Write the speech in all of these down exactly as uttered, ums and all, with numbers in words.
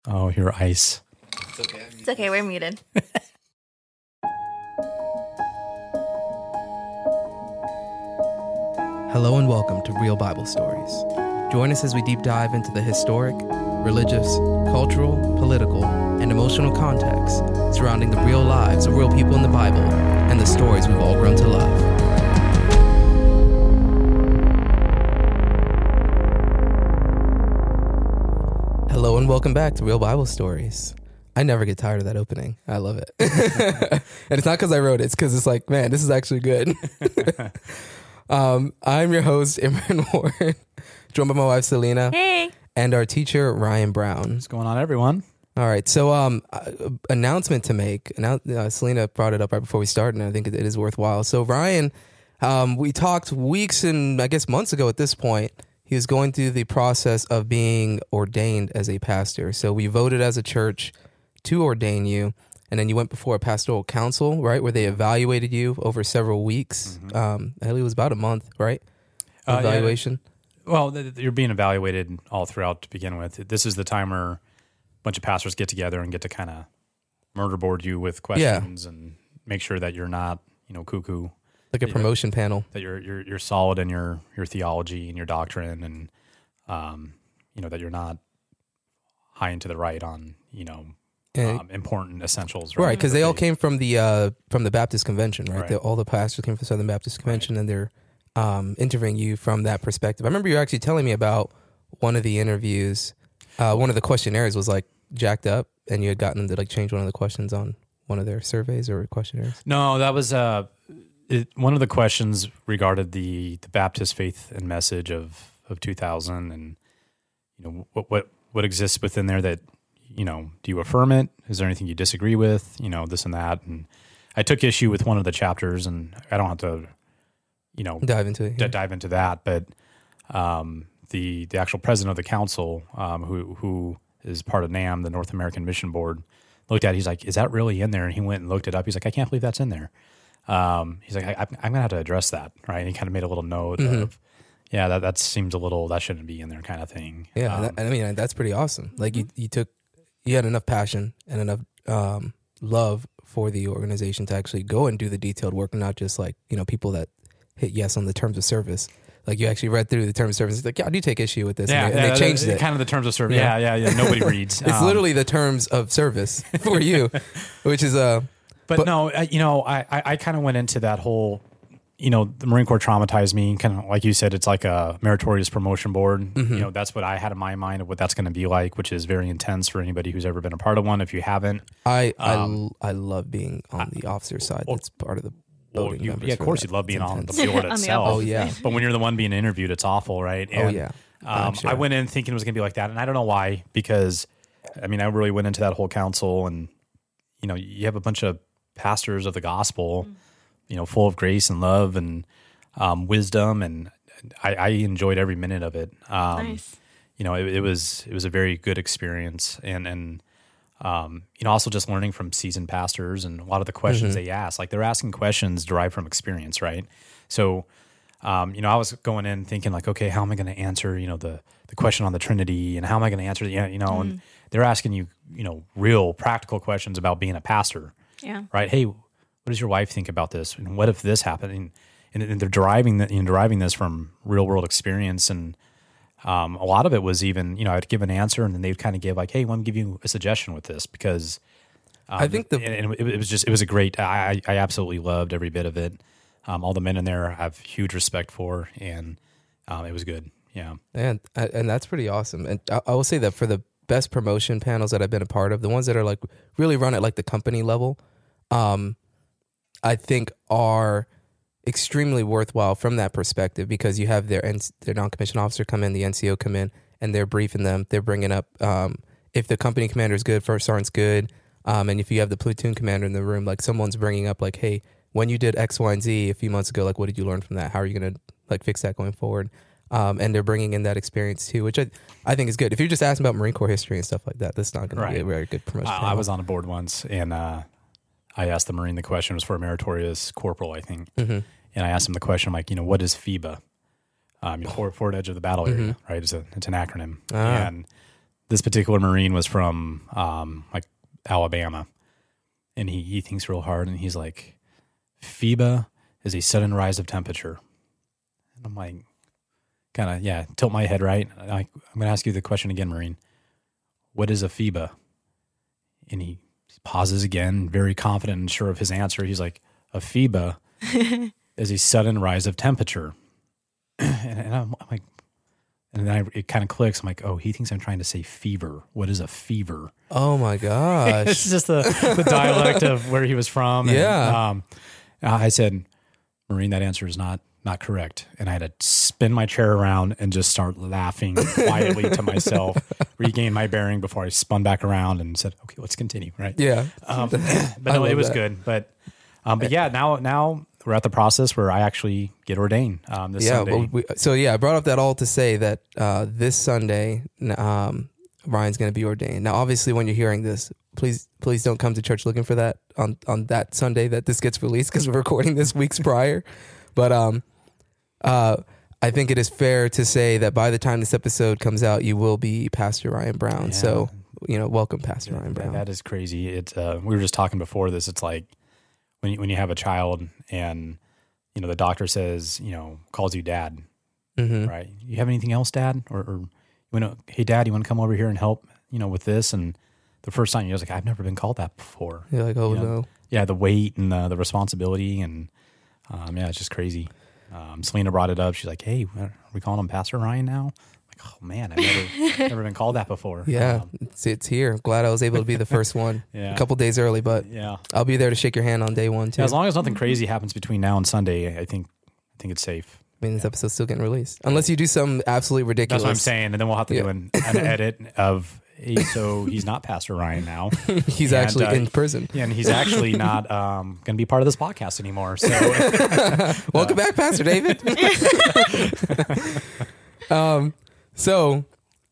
Oh, you're ice. It's okay. It's okay, we're muted. Hello and welcome to Real Bible Stories. Join us as we deep dive into the historic, religious, cultural, political, and emotional context surrounding the real lives of real people in the Bible and the stories we've all grown to love. Hello and welcome back to Real Bible Stories. I never get tired of that opening. I love it. And it's not because I wrote it. It's because it's like, man, this is actually good. um, I'm your host, Imran Warren, joined by my wife, Selena. Hey. And our teacher, Ryan Brown. What's going on, everyone? All right. So um, uh, announcement to make. Annou- uh, Selena brought it up right before we started, and I think it, it is worthwhile. So Ryan, um, we talked weeks and I guess months ago at this point. He was going through the process of being ordained as a pastor. So we voted as a church to ordain you, and then you went before a pastoral council, right, where they evaluated you over several weeks. Mm-hmm. Um, I believe it was about a month, right? Uh, Evaluation. Yeah. Well, th- you're being evaluated all throughout to begin with. This is the time where a bunch of pastors get together and get to kind of murder board you with questions yeah. and make sure that you're not, you know, cuckoo. Like a promotion panel. That you're you're you're solid in your your theology and your doctrine, and um, you know, that you're not high and to the right on, you know, um, important essentials. Right, because right, they all came from the uh, from the Baptist Convention, right? right. The, all the pastors came from Southern Baptist Convention, right. and they're um, interviewing you from that perspective. I remember you actually telling me about one of the interviews. Uh, one of the questionnaires was like jacked up, and you had gotten them to like change one of the questions on one of their surveys or questionnaires. No, that was uh, it, one of the questions regarded the, the Baptist faith and message of, of two thousand, and you know what what what exists within there that, you know, do you affirm it? Is there anything you disagree with? You know, this and that. And I took issue with one of the chapters, and I don't have to, you know, dive into it, yeah. d- dive into that. But um, the the actual president of the council, um, who who is part of NAM, the North American Mission Board, looked at it. He's like, "Is that really in there?" And he went and looked it up. He's like, "I can't believe that's in there." Um, he's like, I, "I'm going to have to address that," right? And he kind of made a little note mm-hmm. of, yeah, that that seems a little, that shouldn't be in there, kind of thing. Yeah, um, that, I mean, that's pretty awesome. Like you, you took. You had enough passion and enough um, love for the organization to actually go and do the detailed work, and not just like, you know, people that hit yes on the terms of service. Like you actually read through the terms of service. It's like, yeah, I do take issue with this. Yeah, and they, yeah, and they changed the, it. Kind of the terms of service. Yeah, yeah, yeah. yeah. Nobody reads. It's um, literally the terms of service for you, which is a. Uh, but, but no, I, you know, I, I, I kind of went into that whole. You know, the Marine Corps traumatized me. Kind of like you said, it's like a meritorious promotion board. Mm-hmm. You know, that's what I had in my mind of what that's going to be like, which is very intense for anybody who's ever been a part of one. If you haven't, I um, I, I love being on the officer side. That's part of the well, you, yeah, of course, you'd love being on the board on itself. the oh yeah, but when you're the one being interviewed, it's awful, right? And, oh yeah. Um, sure. I went in thinking it was going to be like that, and I don't know why. Because I mean, I really went into that whole council, and you know, you have a bunch of pastors of the gospel, mm. you know, full of grace and love and Um, wisdom, and I, I enjoyed every minute of it. Um, nice. You know, it, it was it was a very good experience, and and um, you know, also just learning from seasoned pastors and a lot of the questions mm-hmm. they ask. Like they're asking questions derived from experience, right? So, um, you know, I was going in thinking like, okay, how am I going to answer, you know, the the question on the Trinity, and how am I going to answer, you know, mm. and they're asking you, you know, real practical questions about being a pastor, yeah, right? Hey, what does your wife think about this? And what if this happened? And, And they're deriving that, you know, deriving this from real world experience, and um, a lot of it was even, you know, I'd give an answer, and then they'd kind of give like, "Hey, let me give you a suggestion with this," because um, I think the and it, it was just it was a great. I I absolutely loved every bit of it. Um, all the men in there I have huge respect for, and um, it was good. Yeah, and and that's pretty awesome. And I, I will say that for the best promotion panels that I've been a part of, the ones that are like really run at like the company level, um, I think are extremely worthwhile from that perspective, because you have their their non-commissioned officer come in, the N C O come in, and they're briefing them. They're bringing up um, if the company commander is good, first sergeant's good, um, and if you have the platoon commander in the room, like someone's bringing up like, hey, when you did X, Y, and Z a few months ago, like what did you learn from that? How are you going to like fix that going forward? Um, and they're bringing in that experience too, which I I think is good. If you're just asking about Marine Corps history and stuff like that, that's not going right. to be a very good promotion. I, I was on a board once, and uh, I asked the Marine the question. It was for a meritorious corporal, I think. Mm-hmm. And I asked him the question, like, you know, what is FEBA? Um, you know, forward, forward edge of the battle area, mm-hmm. right? It's a it's an acronym. Ah. And this particular Marine was from um, like Alabama, and he he thinks real hard, and he's like, FIBA is a sudden rise of temperature. And I'm like, kind of yeah, tilt my head right. I, I'm going to ask you the question again, Marine. What is a FIBA? And he pauses again, very confident and sure of his answer. He's like, a FIBA is a sudden rise of temperature. and, and I'm, I'm like, and then I, it kind of clicks. I'm like, oh, he thinks I'm trying to say fever. What is a fever? Oh my gosh. It's just the, the dialect of where he was from. And, Yeah. Um, I said, Marine, that answer is not not correct. And I had to spin my chair around and just start laughing quietly to myself, regain my bearing before I spun back around and said, okay, let's continue. Right. Yeah. Um, but no, it was that. good. But, um, but yeah, now, now we're at the process where I actually get ordained, um, this yeah. Sunday. Well, we, so yeah, I brought up that all to say that, uh, this Sunday, um, Ryan's going to be ordained. Now, obviously when you're hearing this, please, please don't come to church looking for that on, on that Sunday that this gets released, because we're recording this weeks prior. But, um, Uh, I think it is fair to say that by the time this episode comes out, you will be Pastor Ryan Brown. Yeah. So, you know, welcome, Pastor Ryan That- Brown. That is crazy. It, uh, we were just talking before this. It's like when you, when you have a child and, you know, the doctor says, you know, calls you dad, Mm-hmm. right? You have anything else, dad? Or, or you want to, hey, dad, you want to come over here and help, you know, with this? And the first time you're just like, I've never been called that before. You're like, oh You know? no. Yeah. The weight and the, the responsibility and, um, yeah, it's just crazy. Um, Selena brought it up. She's like, hey, are we calling him Pastor Ryan now? I'm like, oh man, I've never, never been called that before. Yeah, Um, it's, it's here. Glad I was able to be the first one. Yeah. A couple days early, but yeah. I'll be there to shake your hand on day one too. Yeah, as long as nothing crazy happens between now and Sunday, I think I think it's safe. I mean, this episode's still getting released. Unless you do something absolutely ridiculous. That's what I'm saying. And then we'll have to Yeah. do an, an edit of, hey, so he's not Pastor Ryan now. He's And, actually uh, in prison. Yeah, and he's actually not um, going to be part of this podcast anymore. So Welcome back, Pastor David. um, so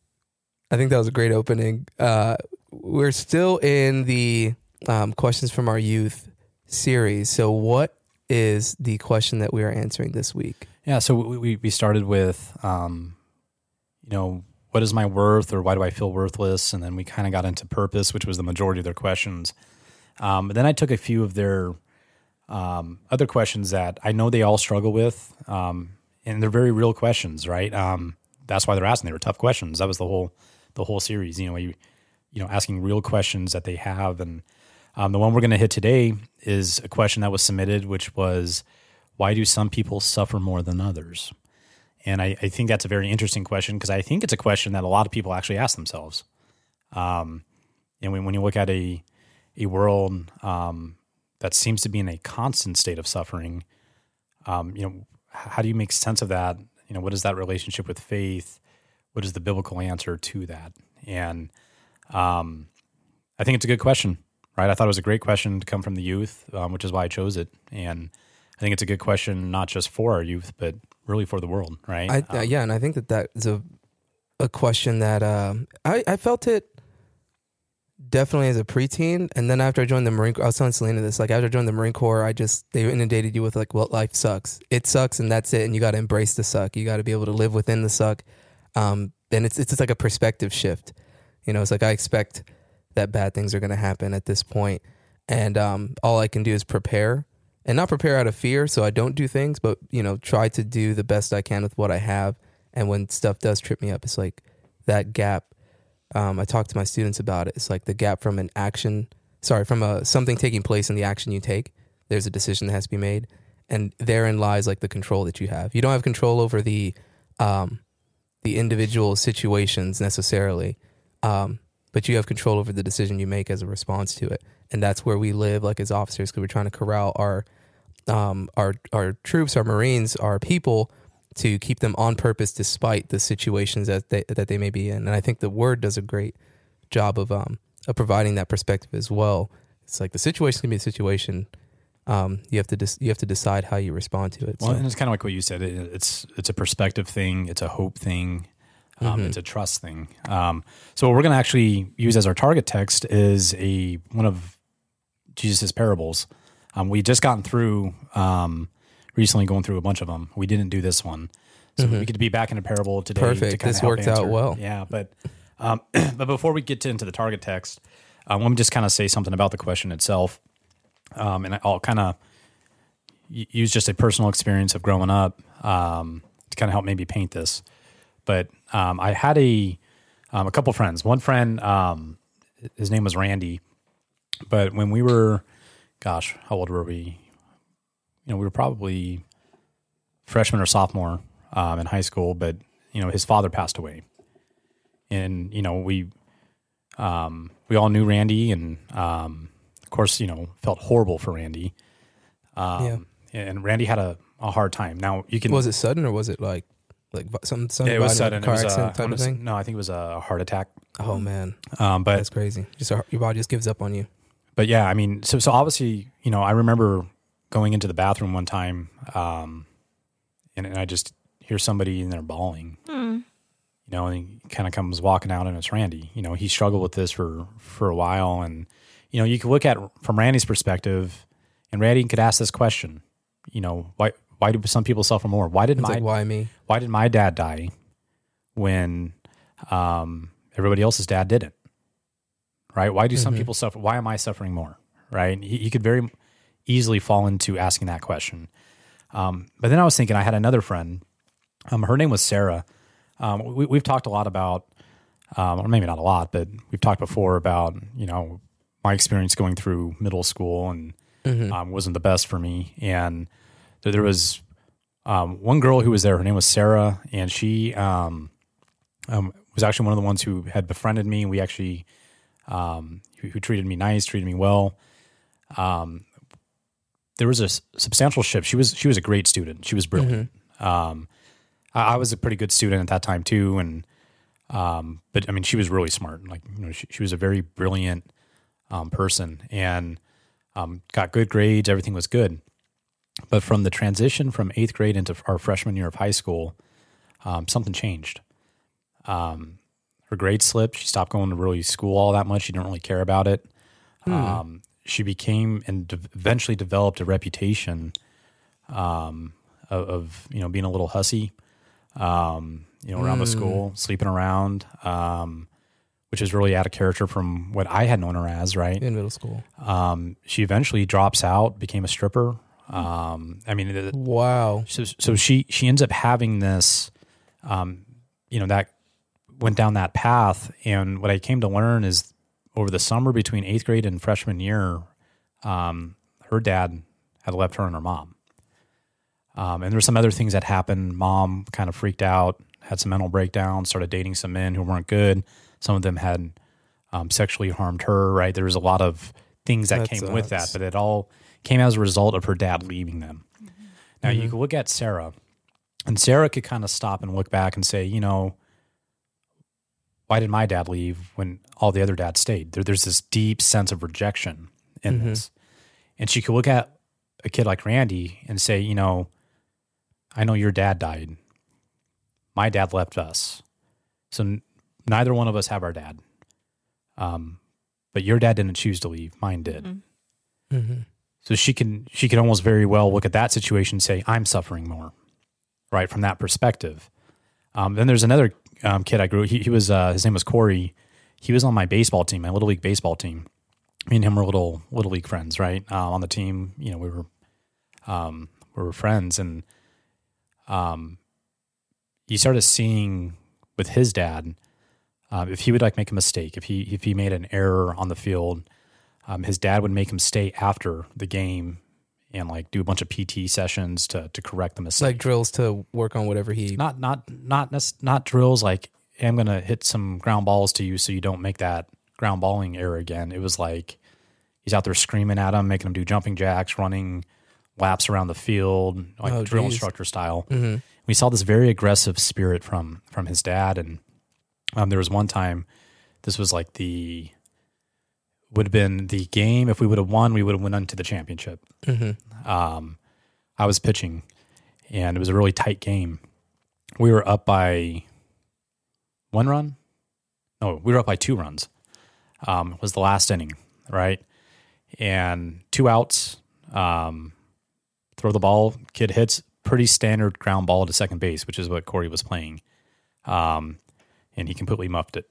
I think that was a great opening. Uh, we're still in the um, questions from our youth series. So what is the question that we are answering this week? yeah, so we, we we started with, um, you know, what is my worth, or why do I feel worthless? And then we kind of got into purpose, which was the majority of their questions. Um, but then I took a few of their um, other questions that I know they all struggle with, um, and they're very real questions, right? Um, that's why they're asking. They were tough questions. That was the whole the whole series. You know, you, you know, asking real questions that they have. And um, the one we're going to hit today is a question that was submitted, which was, why do some people suffer more than others? And I, I think that's a very interesting question, because I think it's a question that a lot of people actually ask themselves. Um, and when, when you look at a a world um, that seems to be in a constant state of suffering, um, you know, how do you make sense of that? You know, what is that relationship with faith? What is the biblical answer to that? And um, I think it's a good question, right? I thought it was a great question to come from the youth, um, which is why I chose it. And I think it's a good question, not just for our youth, but really for the world, right? I, uh, Um, yeah, and I think that that is a a question that um, I I felt it definitely as a preteen, and then after I joined the Marine Corps, I was telling Selena this. Like after I joined the Marine Corps, I just they inundated you with like, well, life sucks. It sucks, and that's it. And you got to embrace the suck. You got to be able to live within the suck. Um, and it's it's just like a perspective shift. You know, it's like I expect that bad things are going to happen at this point, and um, all I can do is prepare. And not prepare out of fear, so I don't do things, but, you know, try to do the best I can with what I have. And when stuff does trip me up, it's like that gap. Um, I talk to my students about it. It's like the gap from an action, sorry, from a something taking place in the action you take. There's a decision that has to be made. And therein lies like the control that you have. You don't have control over the um, the individual situations necessarily, um, but you have control over the decision you make as a response to it. And that's where we live, like as officers, because we're trying to corral our um, our our troops, our Marines, our people, to keep them on purpose despite the situations that they that they may be in. And I think the Word does a great job of um of providing that perspective as well. It's like the situation can be a situation. Um, you have to dis- you have to decide how you respond to it. Well, So, and it's kind of like what you said. It, it's it's a perspective thing. It's a hope thing. Um, Mm-hmm. It's a trust thing. Um, so what we're going to actually use as our target text is a one of Jesus' parables. Um, we just gotten through um, recently going through a bunch of them. We didn't do this one, so we get to be back in a parable today. Perfect. To kind This of help worked out answer. well. Yeah, but Um, but before we get to, into the target text, uh, let me just kind of say something about the question itself. Um, and I'll kind of use just a personal experience of growing up um, to kind of help maybe paint this. But um, I had a um, a couple friends. One friend, um, his name was Randy. But when we were, gosh, how old were we? You know, we were probably freshman or sophomore um, in high school. But you know, his father passed away, and you know, we um, we all knew Randy, and um, of course, you know, felt horrible for Randy. Um, yeah. And Randy had a, a hard time. Now you can. Was it sudden or was it like like some some yeah, it was sudden. car it was accident a, type was, of thing? No, I think it was a heart attack. Oh man, um, but that's crazy. Just a, your body just gives up on you. But yeah, I mean, so so obviously, you know, I remember going into the bathroom one time, um, and, and I just hear somebody in there bawling. Mm. You know, and he kind of comes walking out, and it's Randy. You know, he struggled with this for for a while, and you know, you could look at from Randy's perspective, and Randy could ask this question. You know, why why do some people suffer more? Why did it's my like, why me? Why did my dad die when um, everybody else's dad didn't? Right? Why do some mm-hmm. people suffer? Why am I suffering more? Right? He, he could very easily fall into asking that question. Um, but then I was thinking, I had another friend. Um, her name was Sarah. Um, we, we've talked a lot about, um, or maybe not a lot, but we've talked before about you know my experience going through middle school and mm-hmm. um, wasn't the best for me. And there was um, one girl who was there. Her name was Sarah, and she um, um, was actually one of the ones who had befriended me. We actually, um, who, who treated me nice, treated me well. Um, there was a s- substantial shift. She was she was a great student. She was brilliant. Mm-hmm. Um, I, I was a pretty good student at that time too, and um, but I mean, she was really smart. Like you know, she, she was a very brilliant um, person, and um, got good grades. Everything was good. But from the transition from eighth grade into our freshman year of high school, um, something changed. Um, her grades slipped. She stopped going to really school all that much. She didn't really care about it. Hmm. Um, she became and de- eventually developed a reputation um, of, of, you know, being a little hussy, um, you know, around mm. the school, sleeping around, um, which is really out of character from what I had known her as, right? In middle school. Um, she eventually drops out, became a stripper. Um, I mean, it, wow. So, so she, she ends up having this, um, you know, that went down that path. And what I came to learn is over the summer between eighth grade and freshman year, um, her dad had left her and her mom. Um, and there were some other things that happened. Mom kind of freaked out, had some mental breakdowns, started dating some men who weren't good. Some of them had, um, sexually harmed her, right? There was a lot of things that, that came sucks. with that, but it all came as a result of her dad leaving them. Mm-hmm. Now, mm-hmm. you could look at Sarah, and Sarah could kind of stop and look back and say, you know, why did my dad leave when all the other dads stayed? There, there's this deep sense of rejection in mm-hmm. this. And she could look at a kid like Randy and say, you know, I know your dad died. My dad left us. So n- neither one of us have our dad. Um, but your dad didn't choose to leave. Mine did. Mm-hmm. Mm-hmm. So she can she can almost very well look at that situation and say, I'm suffering more, right, from that perspective. Um, then there's another um, kid I grew. He, he was uh, his name was Corey. He was on my baseball team, my little league baseball team. Me and him were little little league friends, right? Uh, on the team, you know, we were um, we were friends, and um, you started seeing with his dad, uh, if he would like make a mistake, if he if he made an error on the field. Um, his dad would make him stay after the game and like do a bunch of P T sessions to to correct the mistake, like drills to work on whatever he not not not not drills like hey, I'm gonna hit some ground balls to you so you don't make that ground balling error again. It was like he's out there screaming at him, making him do jumping jacks, running laps around the field, like oh, drill geez. instructor style. Mm-hmm. We saw this very aggressive spirit from from his dad, and um, there was one time. This was like the would have been the game. If we would have won, we would have went on to the championship. Mm-hmm. Um, I was pitching, and it was a really tight game. We were up by one run. No, we were up by two runs. Um, it was the last inning, right? And two outs. Um, throw the ball. Kid hits pretty standard ground ball to second base, which is what Corey was playing. Um, and he completely muffed it.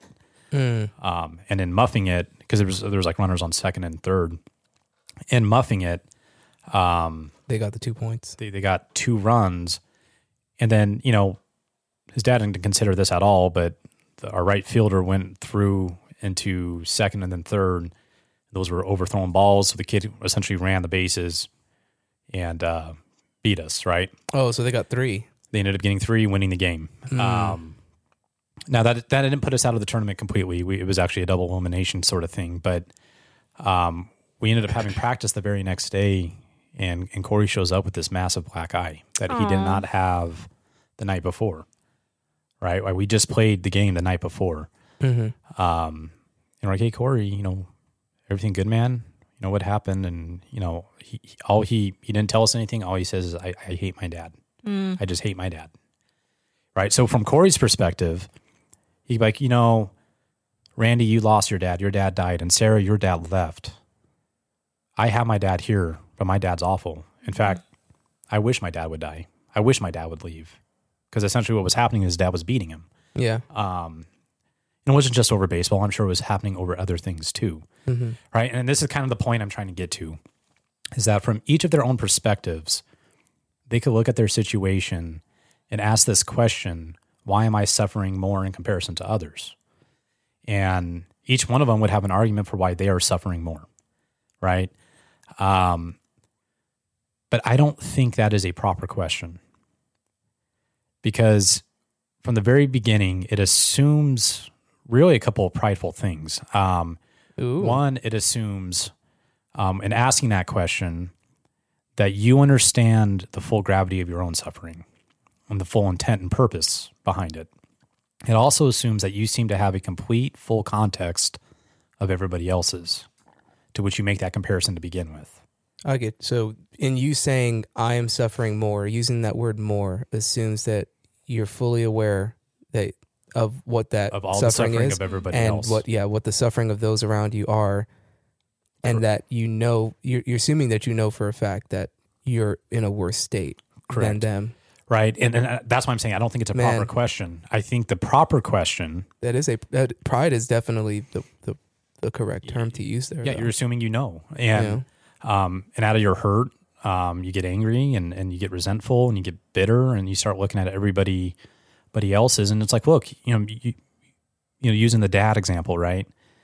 Mm. Um, and in muffing it, because there was there was like runners on second and third, in muffing it, um, They got the two points. they they got two runs, and then you know his dad didn't consider this at all, but the, our right fielder went through into second and then third. Those were overthrown balls, so the kid essentially ran the bases and uh, beat us. Right? Oh, so they got three. They ended up getting three, winning the game. Mm. Um, now that that didn't put us out of the tournament completely. We, it was actually a double elimination sort of thing, but um, we ended up having practice the very next day, and, and Corey shows up with this massive black eye that Aww. he did not have the night before. Right? Like, we just played the game the night before. Mm-hmm. Um, and we're like, hey, Corey, you know, everything good, man? You know what happened? And you know, he, he all he he didn't tell us anything. All he says is, I, I hate my dad. Mm. I just hate my dad. Right? So from Corey's perspective, he'd be like, you know, Randy, you lost your dad. Your dad died. And Sarah, your dad left. I have my dad here, but my dad's awful. In fact, I wish my dad would die. I wish my dad would leave. Because essentially what was happening is his dad was beating him. Yeah. Um, and it wasn't just over baseball. I'm sure it was happening over other things too. Mm-hmm. Right? And this is kind of the point I'm trying to get to, is that from each of their own perspectives, they could look at their situation and ask this question, why am I suffering more in comparison to others? And each one of them would have an argument for why they are suffering more, right? Um, but I don't think that is a proper question, because from the very beginning, it assumes really a couple of prideful things. Um, Ooh. one, it assumes, um, in asking that question, that you understand the full gravity of your own suffering and the full intent and purpose behind it. It also assumes that you seem to have a complete, full context of everybody else's, to which you make that comparison to begin with. I get so in you saying I am suffering more, using that word more assumes that you're fully aware that of what that Of all suffering the suffering is of everybody and else. what yeah what the suffering of those around you are, and that you know you're, you're assuming that you know for a fact that you're in a worse state than Correct. them. Right. And, and that's why I'm saying I don't think it's a Man. proper question. I think the proper question, That is a that, pride is definitely the, the the correct term to use there. yeah, though. you're assuming you know. And um, and out of your hurt, um, you get angry and, and you get resentful and you get bitter and you start looking at everybody, everybody else's. And it's like, look, you know, you, you know, using the dad example, right?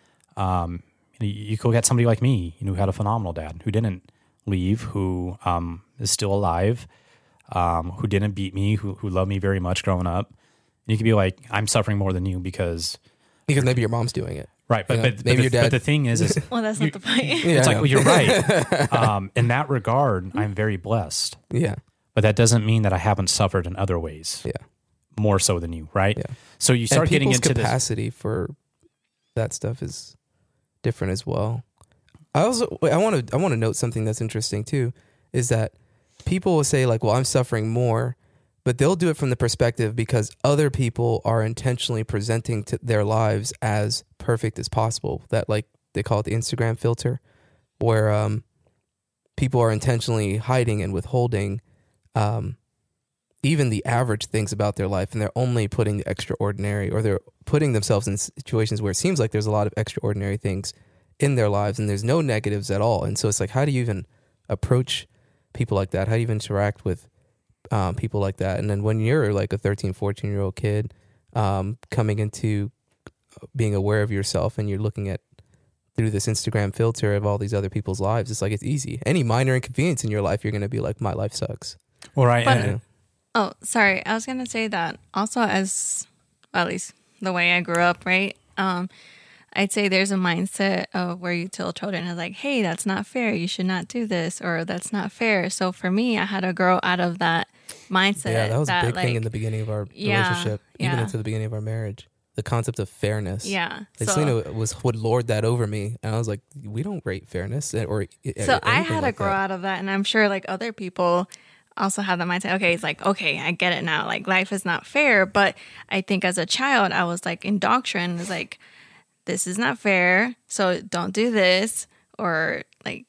Um, you, you go get somebody like me, you know, who had a phenomenal dad who didn't leave, who um, is still alive, um, who didn't beat me, who who loved me very much growing up. And you could be like, I'm suffering more than you because because maybe your mom's doing it. right, but You know, but, maybe but, your the, dad- but the thing is, is Well, that's not the point. Yeah, it's I like, know. well, you're right. Um, in that regard, I'm very blessed, Yeah, but that doesn't mean that I haven't suffered in other ways. Yeah. More so than you, right? Yeah. So you start and getting people's into this. capacity for that stuff is different as well. I also wait, I want to I want to note something that's interesting too, is that people will say like, well, I'm suffering more, but they'll do it from the perspective because other people are intentionally presenting to their lives as perfect as possible. That like they call it the Instagram filter, where um, people are intentionally hiding and withholding um, even the average things about their life, and they're only putting the extraordinary, or they're putting themselves in situations where it seems like there's a lot of extraordinary things in their lives and there's no negatives at all. And so it's like, how do you even approach people like that? How do you even interact with um, people like that? And then when you're like a thirteen, fourteen year old kid um, coming into being aware of yourself and you're looking at through this Instagram filter of all these other people's lives, it's like, it's easy. Any minor inconvenience in your life, you're going to be like, my life sucks. Well, right. But- and- Oh, sorry. I was going to say that also, as well, at least the way I grew up, right? Um, I'd say there's a mindset of where you tell children, is like, hey, that's not fair. You should not do this, or that's not fair. So for me, I had to grow out of that mindset. Yeah, that was a big like, thing in the beginning of our Yeah, relationship, even yeah. into the beginning of our marriage. The concept of fairness. Yeah. Like So, Selena was would lord that over me, and I was like, "We don't rate fairness." Or so I anything had to like grow that. out of that, and I'm sure like other people also have that mindset. Okay, it's like, okay, I get it now. Like life is not fair, but I think as a child, I was like indoctrinated. It's like, this is not fair, so don't do this, or like,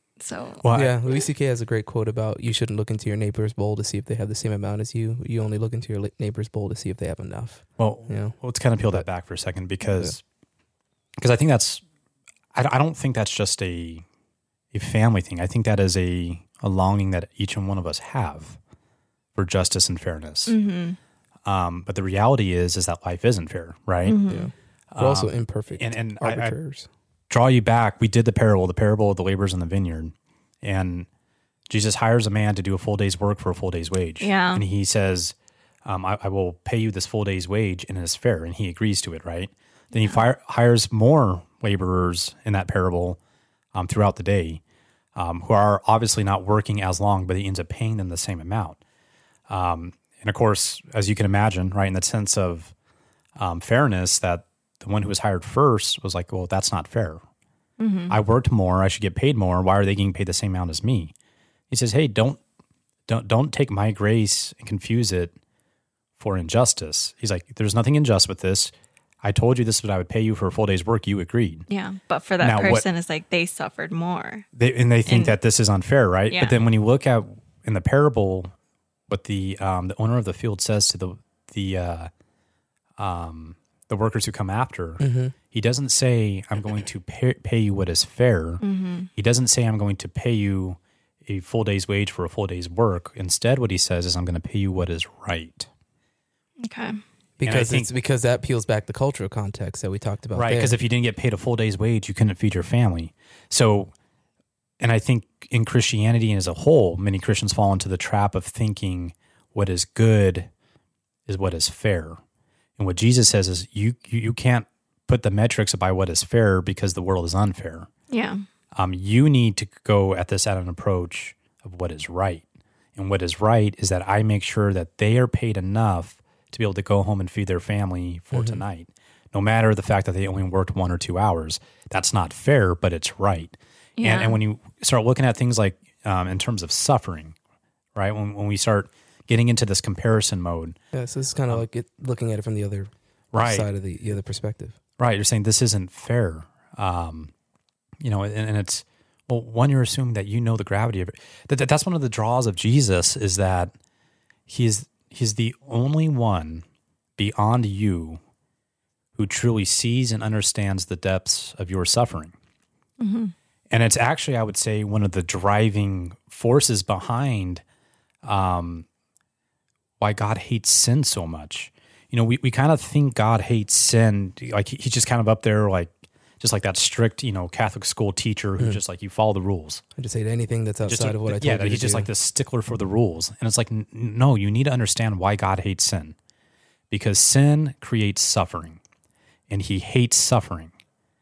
so well, I- Yeah, Louis C K has a great quote about you shouldn't look into your neighbor's bowl to see if they have the same amount as you. You only look into your li- neighbor's bowl to see if they have enough. well, You know? well, let's kind of peel that back for a second, because because I think that's, I, I don't think that's just a a family thing. I think that is a, a longing that each and one of us have for justice and fairness. Mm-hmm. Um, but the reality is, is that life isn't fair, right? Mm-hmm. Yeah. We're also Um, imperfect and and I, I arbitrators. draw you back. We did the parable, the parable of the laborers in the vineyard, and Jesus hires a man to do a full day's work for a full day's wage. Yeah. And he says, um, I, I will pay you this full day's wage, and it is fair. And he agrees to it, right? Then he fire, hires more laborers in that parable um, throughout the day, um, who are obviously not working as long, but he ends up paying them the same amount. Um, and of course, as you can imagine, right, in the sense of um, fairness, that the one who was hired first was like, well, that's not fair. Mm-hmm. I worked more. I should get paid more. Why are they getting paid the same amount as me? He says, hey, don't, don't, don't take my grace and confuse it for injustice. He's like, there's nothing unjust with this. I told you this is what I would pay you for a full day's work. You agreed. Yeah, but for that Now, what- person, it's like they suffered more. They, and they think And- that this is unfair, right? Yeah. But then when you look at in the parable, what the um, the owner of the field says to the the uh, um, the workers who come after, Mm-hmm. he doesn't say, "I'm going to pay, pay you what is fair." Mm-hmm. He doesn't say, "I'm going to pay you a full day's wage for a full day's work." Instead, what he says is, "I'm going to pay you what is right." Okay. Because think- it's because that peels back the cultural context that we talked about. Right, there. because if you didn't get paid a full day's wage, you couldn't feed your family. So, and I think in Christianity as a whole, many Christians fall into the trap of thinking what is good is what is fair. And what Jesus says is you you, you can't put the metrics by what is fair because the world is unfair. Yeah. Um, you need to go at this at an approach of what is right. And what is right is that I make sure that they are paid enough to be able to go home and feed their family for Mm-hmm. tonight, no matter the fact that they only worked one or two hours. That's not fair, but it's right. Yeah. And, and when you start looking at things like um, in terms of suffering, right, when, when we start getting into this comparison mode, yeah, so it's kind of like it, looking at it from the other right, side of the, the other perspective. right, you're saying this isn't fair. Um, you know, and, and it's, well, one, you're assuming that you know the gravity of it. That, that that's one of the draws of Jesus is that he's he's the only one beyond you who truly sees and understands the depths of your suffering. Mm-hmm. And it's actually, I would say, one of the driving forces behind um, why God hates sin so much. You know, we, we kind of think God hates sin, like he, he's just kind of up there, like just like that strict, you know, Catholic school teacher who's Mm. just like, you follow the rules. I just hate anything that's outside Just- of what I told yeah, you that to he's just do. like this stickler for the rules. And it's like, n- no, you need to understand why God hates sin. Because sin creates suffering. And he hates suffering.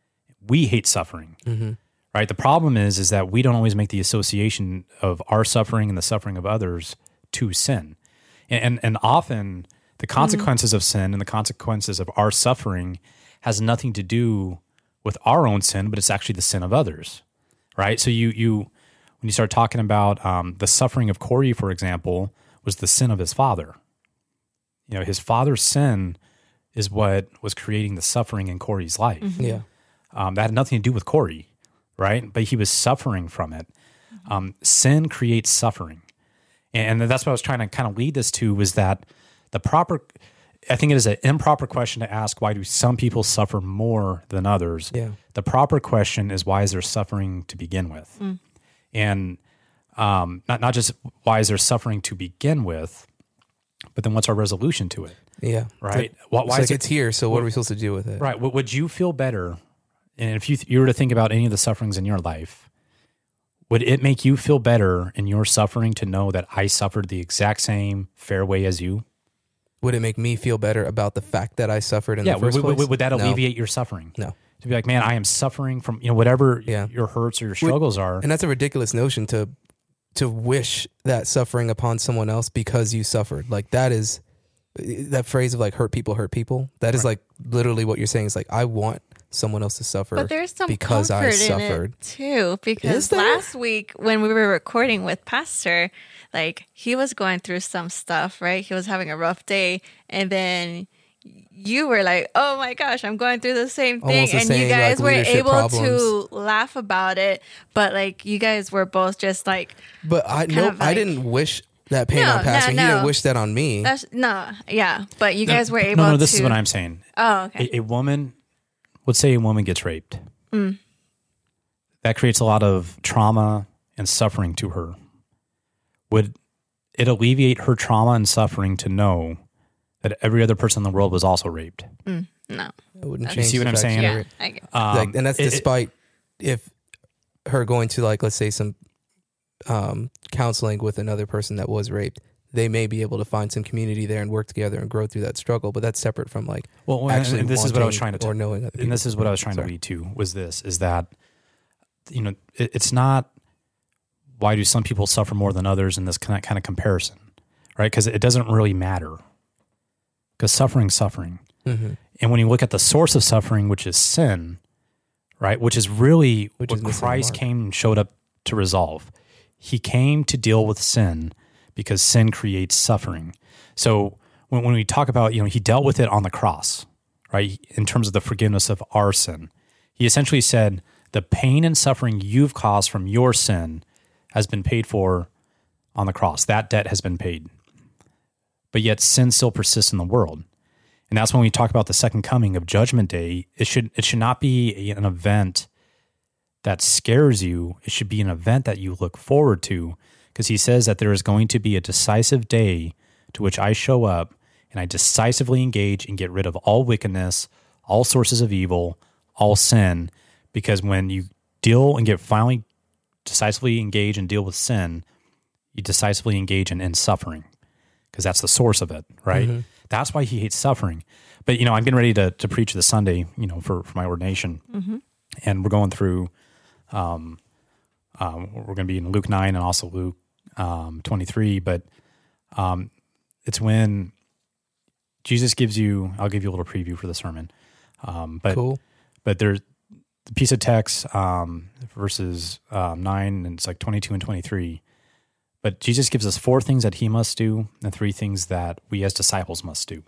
We hate suffering. Mm-hmm. Right? The problem is, is that we don't always make the association of our suffering and the suffering of others to sin. And and, and often the consequences of sin and the consequences of our suffering has nothing to do with our own sin, but it's actually the sin of others. Right? So you you when you start talking about um, the suffering of Corey, for example, was the sin of his father. You know, his father's sin is what was creating the suffering in Corey's life. Mm-hmm. Yeah. Um, that had nothing to do with Corey, right? But he was suffering from it. Um, sin creates suffering. And that's what I was trying to kind of lead this to, was that the proper, I think it is an improper question to ask, why do some people suffer more than others? Yeah. The proper question is, why is there suffering to begin with? Mm. And um, not, not just why is there suffering to begin with, but then what's our resolution to it? Yeah. Right? It's Why, like, why it's, is like it, it's here, so what are we supposed to do with it? right. Would, would you feel better? And if you, you were to think about any of the sufferings in your life, would it make you feel better in your suffering to know that I suffered the exact same fair way as you? Would it make me feel better about the fact that I suffered in yeah. the first Would, would, place? would that No. alleviate your suffering? No. To be like, man, I am suffering from, you know, whatever Yeah. your hurts or your struggles are. And that's a ridiculous notion to to wish that suffering upon someone else because you suffered. Like that is that phrase of like hurt people hurt people. That is Right. like literally what you're saying is like I want someone else to suffer. But there's some because I comfort suffered. in it too. Is Because there? last week when we were recording with Pastor, like he was going through some stuff, right? He was having a rough day, and then you were like, "Oh my gosh, I'm going through the same thing," Almost the and same, you guys like, were leadership able problems. to laugh about it. But like you guys were both just like, But I kind no, of I like- didn't wish that pain No, on Pastor. no, He didn't no. wish that on me. "That's no, yeah." But you No, guys were able. No, no, this to, is what I'm saying. Oh, okay. A, a woman let's say a woman gets raped. Mm. That creates a lot of trauma and suffering to her. Would it alleviate her trauma and suffering to know that every other person in the world was also raped? Mm, no. It wouldn't That's- change. You see what the I'm fact saying? that Yeah, it- I get Um, like, and that's it- it- despite if her going to, like, let's say some um, counseling with another person that was raped, they may be able to find some community there and work together and grow through that struggle. But that's separate from like well, and- actually and this is what I was wanting trying to or t- knowing other people. and this is what I was trying Sorry. to lead to was this, is that, you know, it, it's not why do some people suffer more than others in this kind of, kind of comparison, right? Because it doesn't really matter, because suffering's suffering. Mm-hmm. And when you look at the source of suffering, which is sin, right, which is really Which what is missing the Christ mark. came and showed up to resolve. He came to deal with sin because sin creates suffering. So when, when we talk about, you know, he dealt with it on the cross, right, in terms of the forgiveness of our sin. He essentially said, the pain and suffering you've caused from your sin has been paid for on the cross. That debt has been paid. But yet sin still persists in the world. And that's when we talk about the second coming of Judgment Day. It should it should not be an event that scares you. It should be an event that you look forward to, because he says that there is going to be a decisive day to which I show up and I decisively engage and get rid of all wickedness, all sources of evil, all sin. Because when you deal and get finally decisively engage and deal with sin, you decisively engage in, in suffering, because that's the source of it, right? Mm-hmm. That's why he hates suffering. But, you know, I'm getting ready to, to preach this Sunday, you know, for, for my ordination. Mm-hmm. And we're going through, um, um, we're going to be in Luke nine and also Luke um, twenty-three. But um, it's when Jesus gives you, I'll give you a little preview for the sermon. Um, but Cool. but there's the piece of text, um, verses um, nine, and it's like twenty-two and twenty-three. But Jesus gives us four things that he must do and three things that we as disciples must do.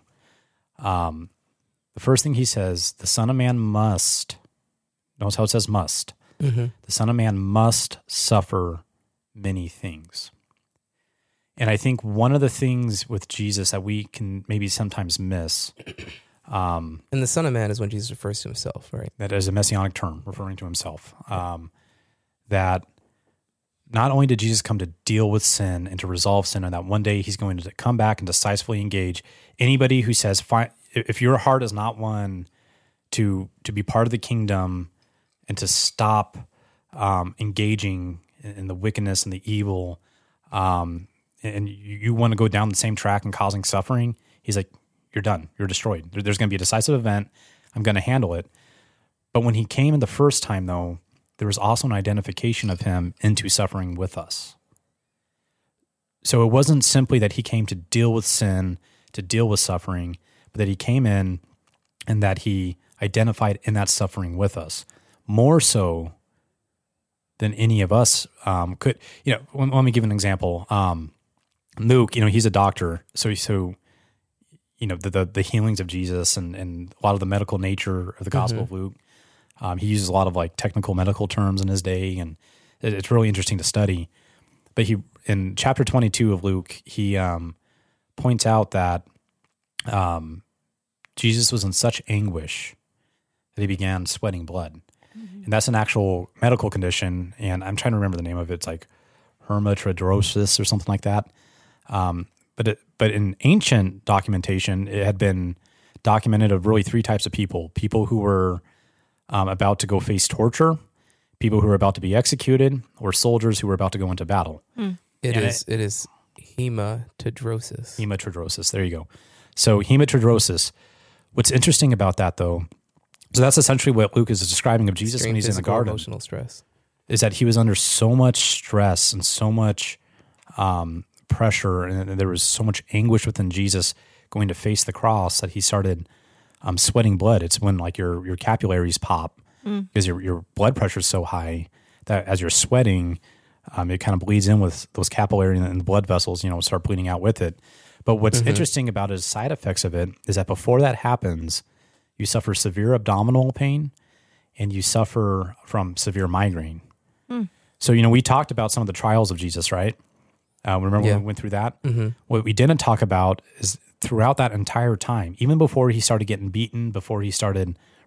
Um, the first thing he says, the Son of Man must, notice how it says must. Mm-hmm. The Son of Man must suffer many things. And I think one of the things with Jesus that we can maybe sometimes miss, um, And the Son of Man is when Jesus refers to himself, right? that is a messianic term referring to himself, um, that not only did Jesus come to deal with sin and to resolve sin, and that one day he's going to come back and decisively engage anybody who says, "Fine, if your heart is not one to to be part of the kingdom and to stop um, engaging in the wickedness and the evil, um, and you, you want to go down the same track and causing suffering," he's like, "You're done. You're destroyed. There, there's going to be a decisive event. I'm going to handle it." But when he came in the first time, though, there was also an identification of him into suffering with us. So it wasn't simply that he came to deal with sin, to deal with suffering, but that he came in and that he identified in that suffering with us, more so than any of us um, could. You know, let, let me give an example. Um, Luke, you know, he's a doctor, so so you know the the, the healings of Jesus and and a lot of the medical nature of the Gospel Mm-hmm. of Luke. Um, he uses a lot of like technical medical terms in his day, and it, it's really interesting to study. But he, in chapter twenty-two of Luke, he um, points out that um, Jesus was in such anguish that he began sweating blood. Mm-hmm. And that's an actual medical condition, and I'm trying to remember the name of it. It's like hematidrosis or something like that. Um, but it, but in ancient documentation, it had been documented of really three types of people: people who were um, about to go face torture, people who were about to be executed, or soldiers who were about to go into battle. Mm. It And is. It is hematidrosis. Hematidrosis. There you go. So hematidrosis. What's interesting about that, though, so that's essentially what Luke is describing of Jesus Extreme when he's in the physical, garden, emotional stress. is that he was under so much stress and so much um, pressure, and there was so much anguish within Jesus going to face the cross that he started um, sweating blood. It's when like your your capillaries pop Mm. because your your blood pressure is so high that as you're sweating, um, it kind of bleeds in with those capillary and the blood vessels, you know, start bleeding out with it. But what's Mhm. interesting about his side effects of it is that before that happens, you suffer severe abdominal pain and you suffer from severe migraine. Mm. So, you know, we talked about some of the trials of Jesus, right? Uh, remember Yeah. when we went through that? Mm-hmm. What we didn't talk about is throughout that entire time, even before he started getting beaten, before he started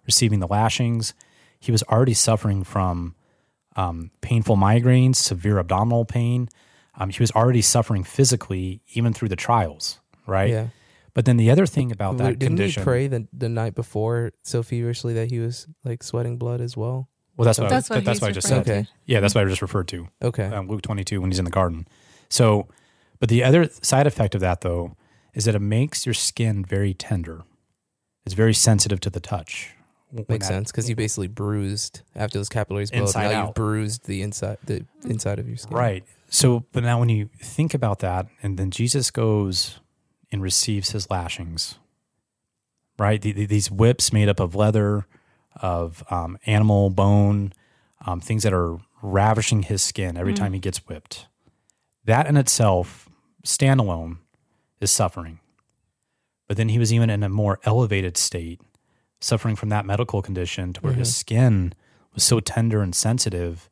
receiving the lashings. He was already suffering from um, painful migraines, severe abdominal pain. Um, he was already suffering physically, even through the trials, right? Yeah. But then the other thing about that Didn't condition, he pray the, the night before so feverishly that he was like sweating blood as well? well, that's what, That's I, what that's he's what I just referring said. to. Okay. Yeah, that's what I just referred to. Okay. Um, Luke twenty-two when he's in the garden. So, but the other side effect of that though is that it makes your skin very tender. It's very sensitive to the touch. When Makes that- sense because you basically bruised after those capillaries blow up. Inside Now out. you've bruised the inside the inside of your skin. Right. So, but now when you think about that, and then Jesus goes and receives his lashings, right? The, the, these whips made up of leather, of um, animal bone, um, things that are ravishing his skin every time he gets whipped. That in itself, standalone, is suffering. But then he was even in a more elevated state, suffering from that medical condition to where his skin was so tender and sensitive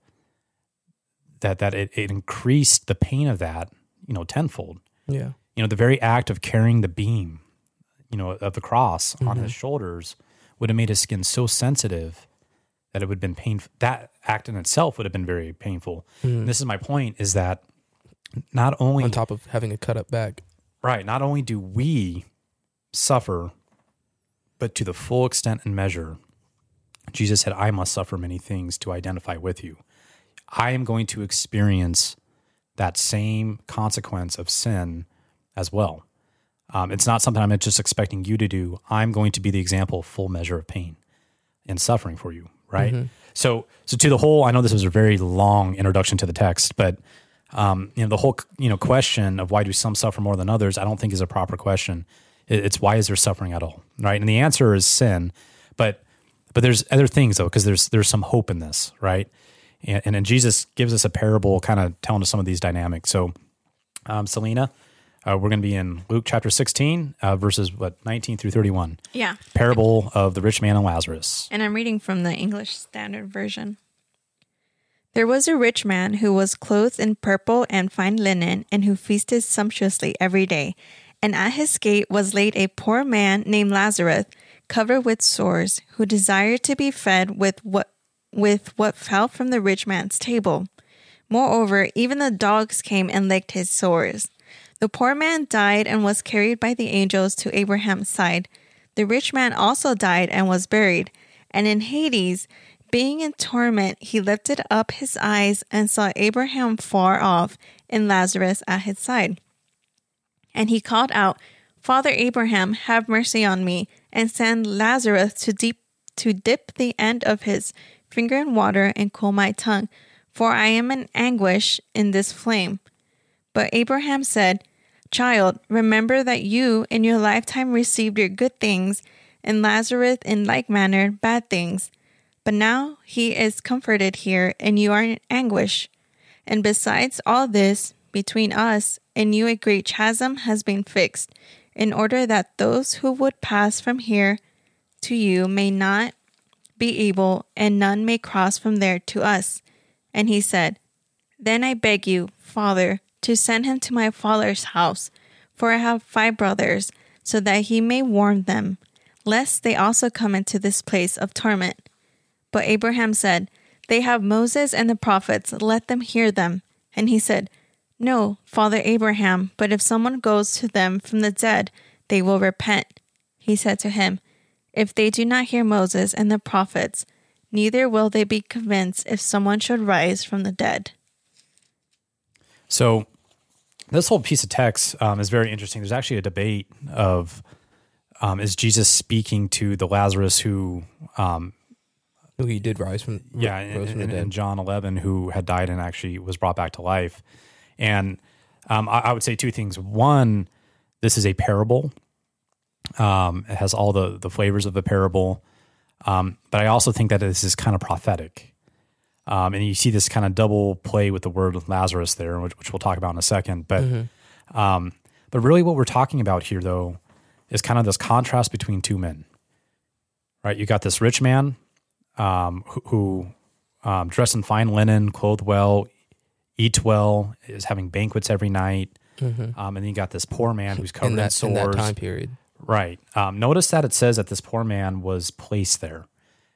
that that it, it increased the pain of that, you know, tenfold. Yeah. You know, the very act of carrying the beam, you know, of the cross on his shoulders would have made his skin so sensitive that it would have been painful. That act in itself would have been very painful. And this is my point, is that not only On top of having a cut up back. right, not only do we suffer, but to the full extent and measure, Jesus said, I must suffer many things to identify with you. I am going to experience that same consequence of sin as well. Um, it's not something I'm just expecting you to do. I'm going to be the example of full measure of pain and suffering for you, right? Mm-hmm. So, so to the whole, I know this was a very long introduction to the text, but um, you know, the whole you know question of why do some suffer more than others, I don't think is a proper question. It, it's why is there suffering at all, right? And the answer is sin, but but there's other things though, because there's there's some hope in this, right? And, and then Jesus gives us a parable, kind of telling us some of these dynamics. So, um, Selena, uh, we're going to be in Luke chapter sixteen, uh, verses what nineteen through thirty-one. Yeah. Parable of the rich man and Lazarus. And I'm reading from the English Standard Version. There was a rich man who was clothed in purple and fine linen and who feasted sumptuously every day. And at his gate was laid a poor man named Lazarus, covered with sores, who desired to be fed with what with what fell from the rich man's table. Moreover, even the dogs came and licked his sores. The poor man died and was carried by the angels to Abraham's side. The rich man also died and was buried. And in Hades, being in torment, he lifted up his eyes and saw Abraham far off and Lazarus at his side. And he called out, Father Abraham, have mercy on me, and send Lazarus to deep to dip the end of his finger in water and cool my tongue, for I am in anguish in this flame. But Abraham said, Child, remember that you in your lifetime received your good things, and Lazarus in like manner bad things. But now he is comforted here, and you are in anguish. And besides all this, between us and you a great chasm has been fixed, in order that those who would pass from here to you may not be able, and none may cross from there to us. And he said, Then I beg you, Father, to send him to my father's house, for I have five brothers, so that he may warn them, lest they also come into this place of torment. But Abraham said, They have Moses and the prophets, let them hear them. And he said, No, Father Abraham, but if someone goes to them from the dead, they will repent. He said to him, If they do not hear Moses and the prophets, neither will they be convinced if someone should rise from the dead. So this whole piece of text um, is very interesting. There's actually a debate of um, is Jesus speaking to the Lazarus who, um, Who he did rise from, yeah, rose in, from the in, dead. in John eleven, who had died and actually was brought back to life. And um, I, I would say two things. One, this is a parable. Um, it has all the, the flavors of a parable. Um, but I also think that this is kind of prophetic. Um, and you see this kind of double play with the word Lazarus there, which, which we'll talk about in a second. But Mm-hmm. um, but really what we're talking about here, though, is kind of this contrast between two men. Right? You got this rich man um, who, who um, dressed in fine linen, clothed well, eats well, is having banquets every night. Mm-hmm. Um, and then you got this poor man who's covered in in, that, sores. in that time period. Right. Um, notice that it says that this poor man was placed there.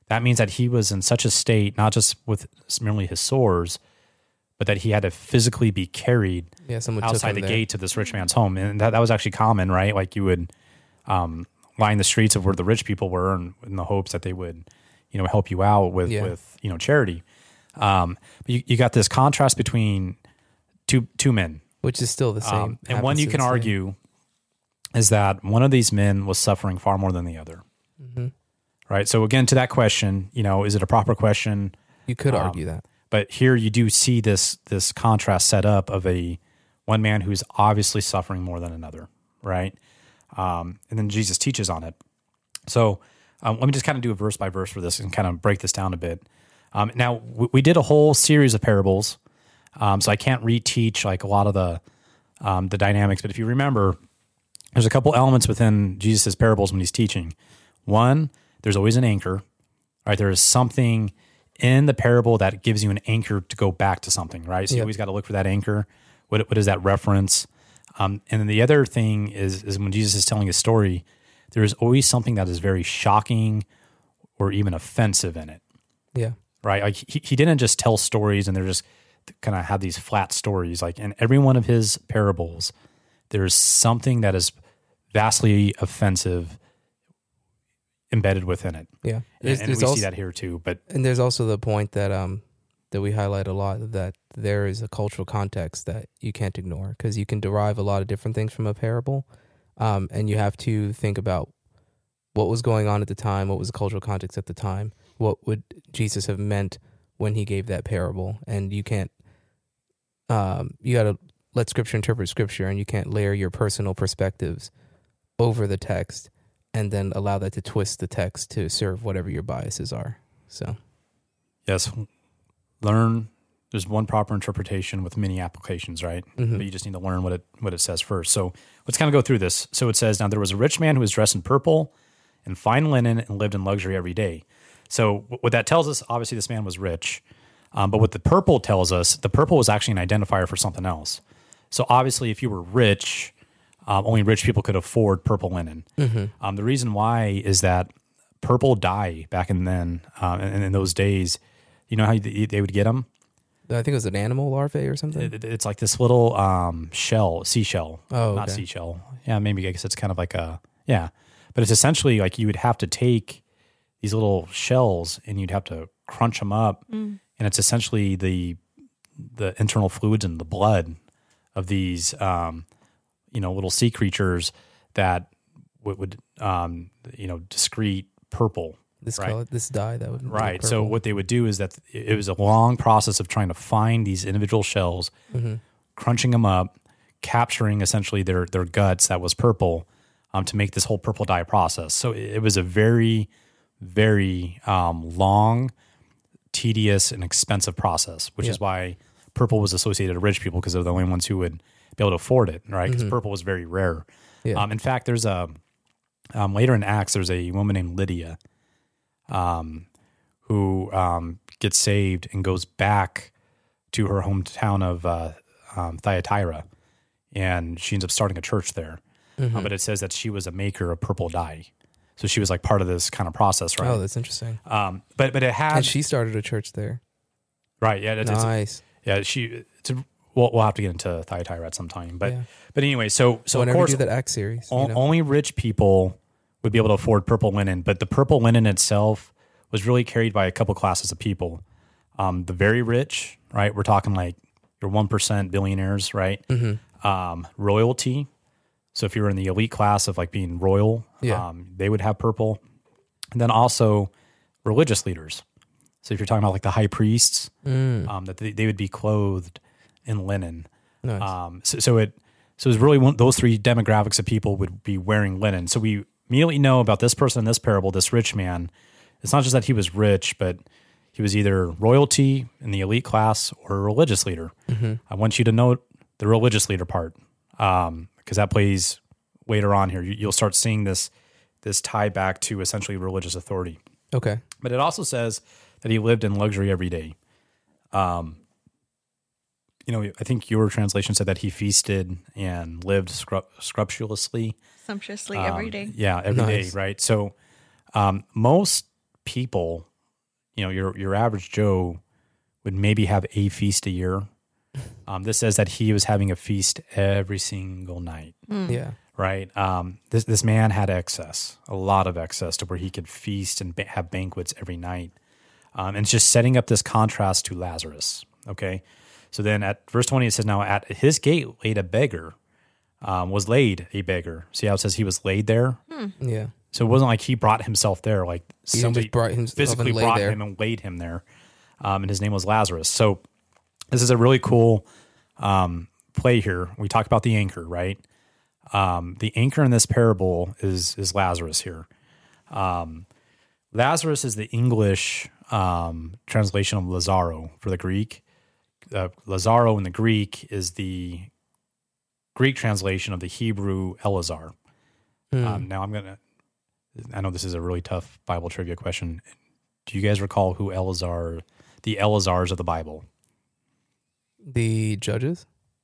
that means that he was in such a state, not just with merely his sores, but that he had to physically be carried Yeah, someone took outside him the there. gate to this rich man's home. And that, that was actually common, right? Like you would um, line the streets of where the rich people were in, in the hopes that they would, you know, help you out with, Yeah. with you know, charity. Um, but you, you got this contrast between two two men. Which is still the same. Um, and happens one you to can this day. argue is that one of these men was suffering far more than the other. Mm-hmm. Right. So again, to that question, you know, is it a proper question? You could Um, argue that. But here you do see this this contrast set up of a one man who's obviously suffering more than another, right? Um, and then Jesus teaches on it. So um, let me just kind of do a verse by verse for this and kind of break this down a bit. Um, now we, we did a whole series of parables, um, so I can't reteach like a lot of the um, the dynamics. But if you remember, there's a couple elements within Jesus' parables when he's teaching. One, there's always an anchor, right? There is something in the parable that gives you an anchor to go back to something, right? So you Yep. always got to look for that anchor. What what is that reference? Um, and then the other thing is is when Jesus is telling a story, there is always something that is very shocking or even offensive in it, Yeah. right? Like he, he didn't just tell stories and they're just kind of have these flat stories. Like in every one of his parables, there's something that is vastly offensive embedded within it. Yeah. And, There's, and there's we also, see that here too. But and there's also the point that um that we highlight a lot, that there is a cultural context that you can't ignore, because you can derive a lot of different things from a parable, um, and you have to think about what was going on at the time, what was the cultural context at the time, what would Jesus have meant when he gave that parable, and you can't. Um, you got to let Scripture interpret Scripture, and you can't layer your personal perspectives over the text and then allow that to twist the text to serve whatever your biases are. So, yes, learn. There's one proper interpretation with many applications, right? Mhm. But you just need to learn what it what it says first. So let's kind of go through this. So it says, now there was a rich man who was dressed in purple and fine linen and lived in luxury every day. So wh- what that tells us, obviously this man was rich. Um, but what the purple tells us, the purple was actually an identifier for something else. So obviously if you were rich, um, only rich people could afford purple linen. Um, the reason why is that purple dye back in then, uh, in, in those days, you know how you, they would get them? I think it was an animal larvae or something. It, it's like this little um, shell, seashell. Oh, not okay. seashell. Yeah, maybe I guess it's kind of like a, yeah. But it's essentially like you would have to take these little shells and you'd have to crunch them up. Mm. And it's essentially the the internal fluids in the blood of these, um, you know, little sea creatures that would, would um, you know, discrete purple. This Right. color, this dye that would make Right. So purple. what they would do is that it was a long process of trying to find these individual shells, Mm-hmm. crunching them up, capturing essentially their their guts that was purple, um, to make this whole purple dye process. So it, it was a very, very um, long, tedious, and expensive process, which Yeah. is why purple was associated with rich people because they're the only ones who would be able to afford it, right? Because Mhm. purple was very rare. Yeah. Um, in fact, there's a um, later in Acts, there's a woman named Lydia, um, who um, gets saved and goes back to her hometown of uh, um, Thyatira, and she ends up starting a church there. Mhm. Uh, but it says that she was a maker of purple dye, so she was like part of this kind of process, right? Oh, that's interesting. Um, but but it had And she started a church there. right, yeah, it's, it's- Nice. yeah. She it's a, we'll, we'll have to get into Thyatira at some time, but Yeah. but anyway, so so Whenever of course you do that Act series, O- you know? only rich people would be able to afford purple linen, but the purple linen itself was really carried by a couple classes of people. Um, the very rich, right? We're talking like your one percent billionaires, right? Mhm. Um, royalty. So if you were in the elite class of like being royal, Yeah. um, they would have purple. And then also religious leaders. So if you're talking about like the high priests, Mm. um, that they, they would be clothed in linen. Nice. Um, so, so it so it's really one, those three demographics of people would be wearing linen. So we immediately know about this person in this parable, this rich man. It's not just that he was rich, but he was either royalty in the elite class or a religious leader. Mm-hmm. I want you to note the religious leader part, um, because that plays later on here. You, you'll start seeing this this tie back to essentially religious authority. Okay. But it also says that he lived in luxury every day. Um, you know, I think your translation said that he feasted and lived scru- scrupulously. Sumptuously Um, every day. Yeah, every day, Nice. right? So um, most people you know, your your average Joe would maybe have a feast a year. Um, this says that he was having a feast every single night. Mm. Yeah. Right. Um, this this man had excess, a lot of excess, to where he could feast and ba- have banquets every night. Um, and it's just setting up this contrast to Lazarus. Okay. So then at verse twenty, it says, now at his gate laid a beggar, um, was laid a beggar. See how it says he was laid there? Yeah. So it wasn't like he brought himself there, like He somebody just brought himself physically and lay brought there. him and laid him there. Um, and his name was Lazarus. So this is a really cool um, play here. We talk about the anchor, right? Um, the anchor in this parable is is Lazarus here. Um, Lazarus is the English um, translation of Lazaro for the Greek. Uh, Lazaro in the Greek is the Greek translation of the Hebrew Eleazar. Hmm. Um, now I'm gonna. I know this is a really tough Bible trivia question. Do you guys recall who Eleazar, the Eleazars of the Bible? The judges?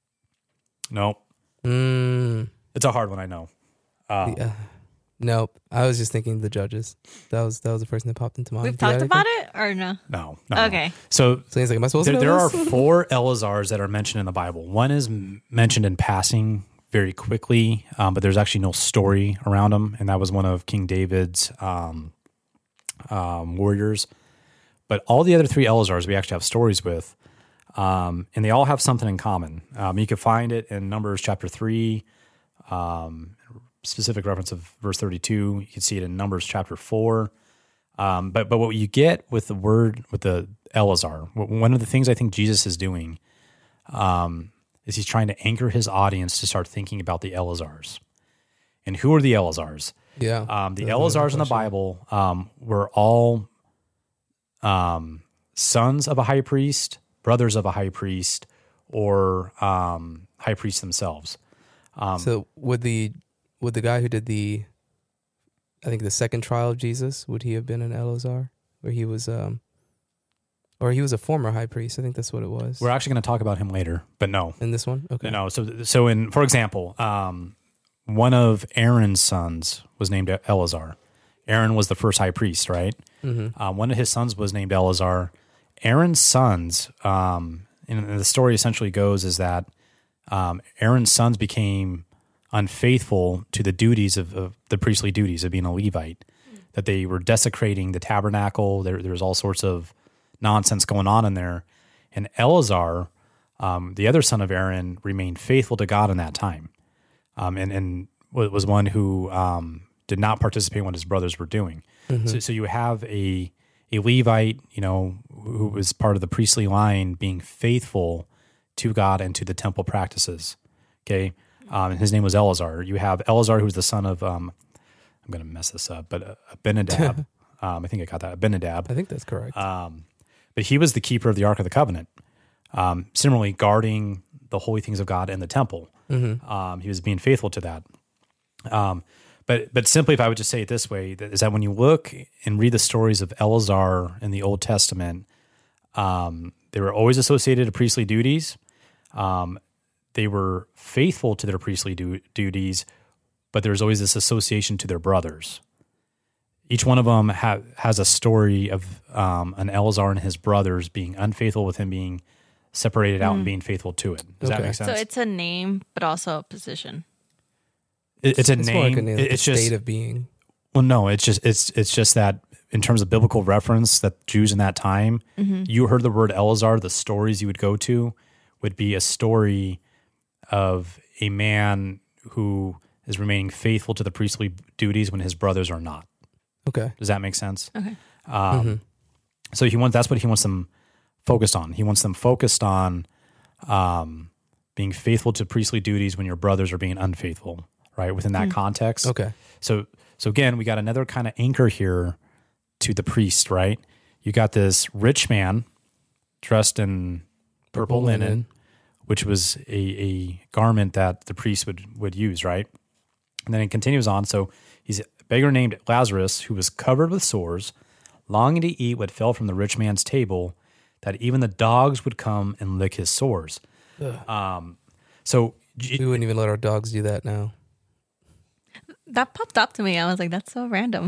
No, Mm, it's a hard one. I know. Uh, the, uh, nope. I was just thinking the judges. That was that was the first thing that popped into mind. We've Do you talked have about anything? it or no? no, no. no. Okay. So So he's like, am I supposed there, to there know are this? four Eleazars that are mentioned in the Bible. One is m- mentioned in passing very quickly, um, but there's actually no story around him, and that was one of King David's um, um, warriors. But all the other three Eleazars we actually have stories with, um, and they all have something in common. Um, you can find it in Numbers chapter three, um, specific reference of verse thirty-two. You can see it in Numbers chapter four. Um, but but what you get with the word, with the Eleazar, one of the things I think Jesus is doing um, is he's trying to anchor his audience to start thinking about the Eleazars. And who are the Eleazars? Yeah. Um, the That's a good Eleazars in the question. Bible um, were all um, sons of a high priest, brothers of a high priest, or um, high priests themselves. Um, So would the would the guy who did the, I think the second trial of Jesus, would he have been an Eleazar, or he was um, or he was a former high priest? I think that's what it was. we're actually going to talk about him later, but no, In this one, okay. no. So so in for example, um, one of Aaron's sons was named Eleazar. Aaron was the first high priest, right? Mm-hmm. Uh, one of his sons was named Eleazar. Aaron's sons, um, and the story essentially goes is that um, Aaron's sons became unfaithful to the duties of, of the priestly duties of being a Levite, that they were desecrating the tabernacle. There, there was all sorts of nonsense going on in there. And Eleazar, um, the other son of Aaron, remained faithful to God in that time, um, and, and was one who um, did not participate in what his brothers were doing. Mm-hmm. So, so you have a a Levite, you know, who was part of the priestly line, being faithful to God and to the temple practices. Okay, um, and his name was Eleazar. You have Eleazar, who's the son of um, I'm going to mess this up, but uh, Abinadab. um, I think I got that Abinadab. I think that's correct. Um, but he was the keeper of the Ark of the Covenant. Um, similarly, guarding the holy things of God in the temple. Mm-hmm. Um, he was being faithful to that. Um, but but simply, if I would just say it this way, that is that when you look and read the stories of Eleazar in the Old Testament, um, they were always associated to priestly duties. Um, they were faithful to their priestly du- duties, but there's always this association to their brothers. Each one of them ha- has a story of um, an Eleazar and his brothers being unfaithful with him being separated out and being faithful to it. Does that Okay. make sense? So it's a name, but also a position. It- it's a it's name. more like a name, like it's a just state of being. well, no. It's just it's it's just that in terms of biblical reference, that Jews in that time, you heard the word Eleazar. The stories you would go to would be a story of a man who is remaining faithful to the priestly duties when his brothers are not. Okay. Does that make sense? Okay. Um, Mm-hmm. So he wants. That's what he wants them focused on. He wants them focused on um, being faithful to priestly duties when your brothers are being unfaithful. Right within that context. Okay. So so again, we got another kind of anchor here to the priest. Right. You got this rich man dressed in purple, Purple linen, linen. which was a, a garment that the priest would would use. Right. And then it continues on. So he's a beggar named Lazarus, who was covered with sores, longing to eat what fell from the rich man's table, that even the dogs would come and lick his sores. Um, so We wouldn't even let our dogs do that now. That popped up to me. I was like, that's so random.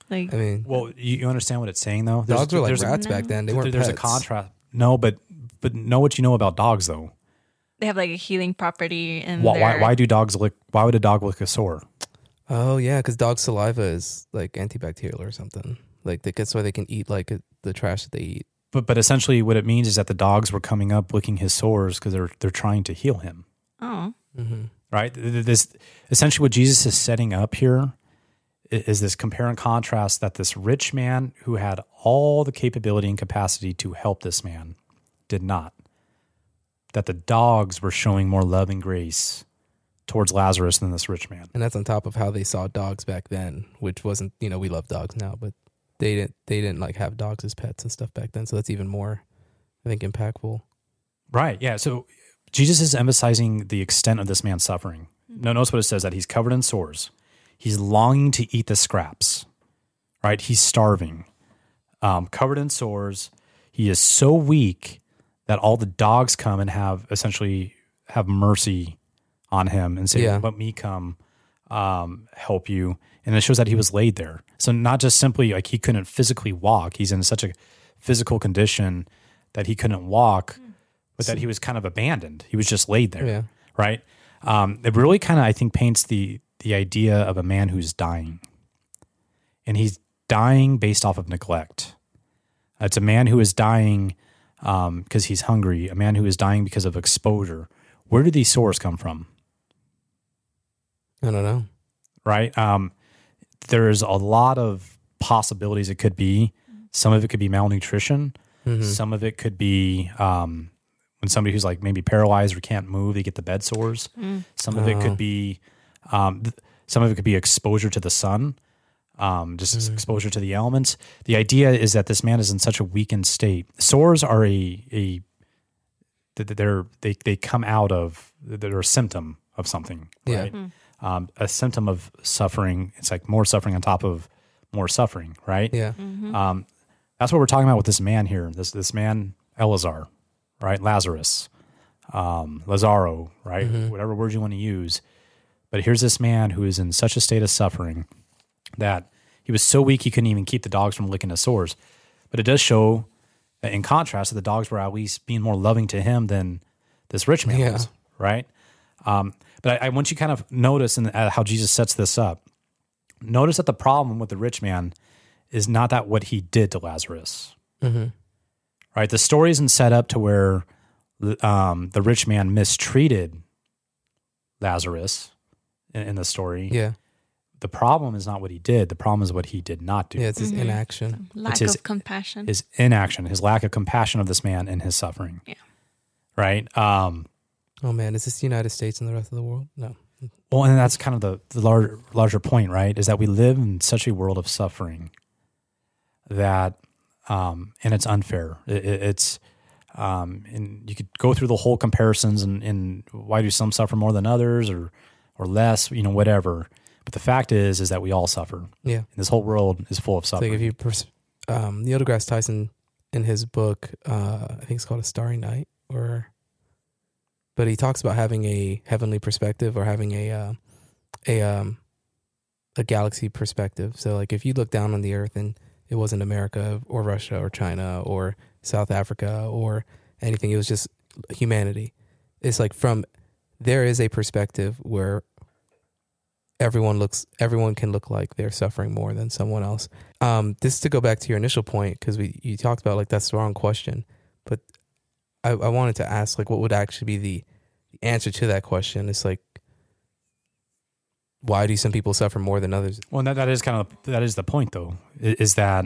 Like, I mean, Well, you, you understand what it's saying though. There's, dogs were like there's rats a- back then. They A, weren't there's pets. a contrast. No, but but know what you know about dogs though. they have like a healing property in Why, why their. why do dogs lick? Why would a dog lick a sore? Oh yeah, because dog saliva is like antibacterial or something. Like that's why they can eat like the trash that they eat. But but essentially, what it means is that the dogs were coming up licking his sores because they're they're trying to heal him. Oh, Mm-hmm. Right. This essentially what Jesus is setting up here i- is this compare and contrast that this rich man who had all the capability and capacity to help this man did not. That the dogs were showing more love and grace towards Lazarus than this rich man. And that's on top of how they saw dogs back then, which wasn't, you know, we love dogs now, but they didn't they didn't like have dogs as pets and stuff back then. So that's even more, I think, impactful. Right. Yeah. So Jesus is emphasizing the extent of this man's suffering. No, notice what it says, that he's covered in sores. He's longing to eat the scraps. Right. He's starving, um, covered in sores. He is so weak that all the dogs come and have essentially have mercy on him and say, Yeah. "Let me come um, help you." And it shows that he was laid there. So not just simply like he couldn't physically walk. He's in such a physical condition that he couldn't walk, but that he was kind of abandoned. He was just laid there, Yeah. right? Um, it really kind of, I think, paints the the idea of a man who's dying. And he's dying based off of neglect. It's a man who is dying um, because he's hungry, a man who is dying because of exposure. Where do these sores come from? I don't know. Right? Um, there's a lot of possibilities it could be. Some of it could be malnutrition. Mm-hmm. Some of it could be um, when somebody who's like maybe paralyzed or can't move, they get the bed sores. Mm. Some of it Oh. could be, um, th- some of it could be exposure to the sun, um, just Mm. exposure to the elements. The idea is that this man is in such a weakened state. Sores are a a th- th- they're they they come out of they're a symptom of something, Yeah. right? Um, a symptom of suffering. It's like more suffering on top of more suffering, right? Yeah. Um, that's what we're talking about with this man here. This this man Elazar, right? Lazarus, um, Lazaro, right? Whatever word you want to use. But here's this man who is in such a state of suffering that he was so weak he couldn't even keep the dogs from licking his sores. But it does show that in contrast, that the dogs were at least being more loving to him than this rich man Yeah. was, right? Um, but I, I want you to kind of notice in uh, how Jesus sets this up. Notice that the problem with the rich man is not that what he did to Lazarus, Mm-hmm. right? The story isn't set up to where um, the rich man mistreated Lazarus in, in the story. Yeah. The problem is not what he did. The problem is what he did not do. Yeah. It's his Mhm. inaction. Lack his- of compassion. His inaction, his lack of compassion of this man and his suffering. Yeah. Right. Um, Oh man, is this the United States and the rest of the world? No. well, and that's kind of the, the larger, larger point, right? Is that we live in such a world of suffering that, um, and it's unfair. It, it, it's, um, and you could go through the whole comparisons and, and why do some suffer more than others or, or less, you know, whatever. But the fact is, is that we all suffer. Yeah. And this whole world is full of It's suffering. like if you, pers- um, Neil deGrasse Tyson in his book, uh, I think it's called A Starry Night, or, but he talks about having a heavenly perspective or having a, uh, a, um, a galaxy perspective. So like if you look down on the earth and it wasn't America or Russia or China or South Africa or anything, it was just humanity. It's like from, there is a perspective where everyone looks everyone can look like they're suffering more than someone else. Um this is to go back to your initial point, because we you talked about like that's the wrong question, but I, I wanted to ask like what would actually be the, the answer to that question. It's like, why do some people suffer more than others? Well, that, that is kind of, that is the point though, i- is that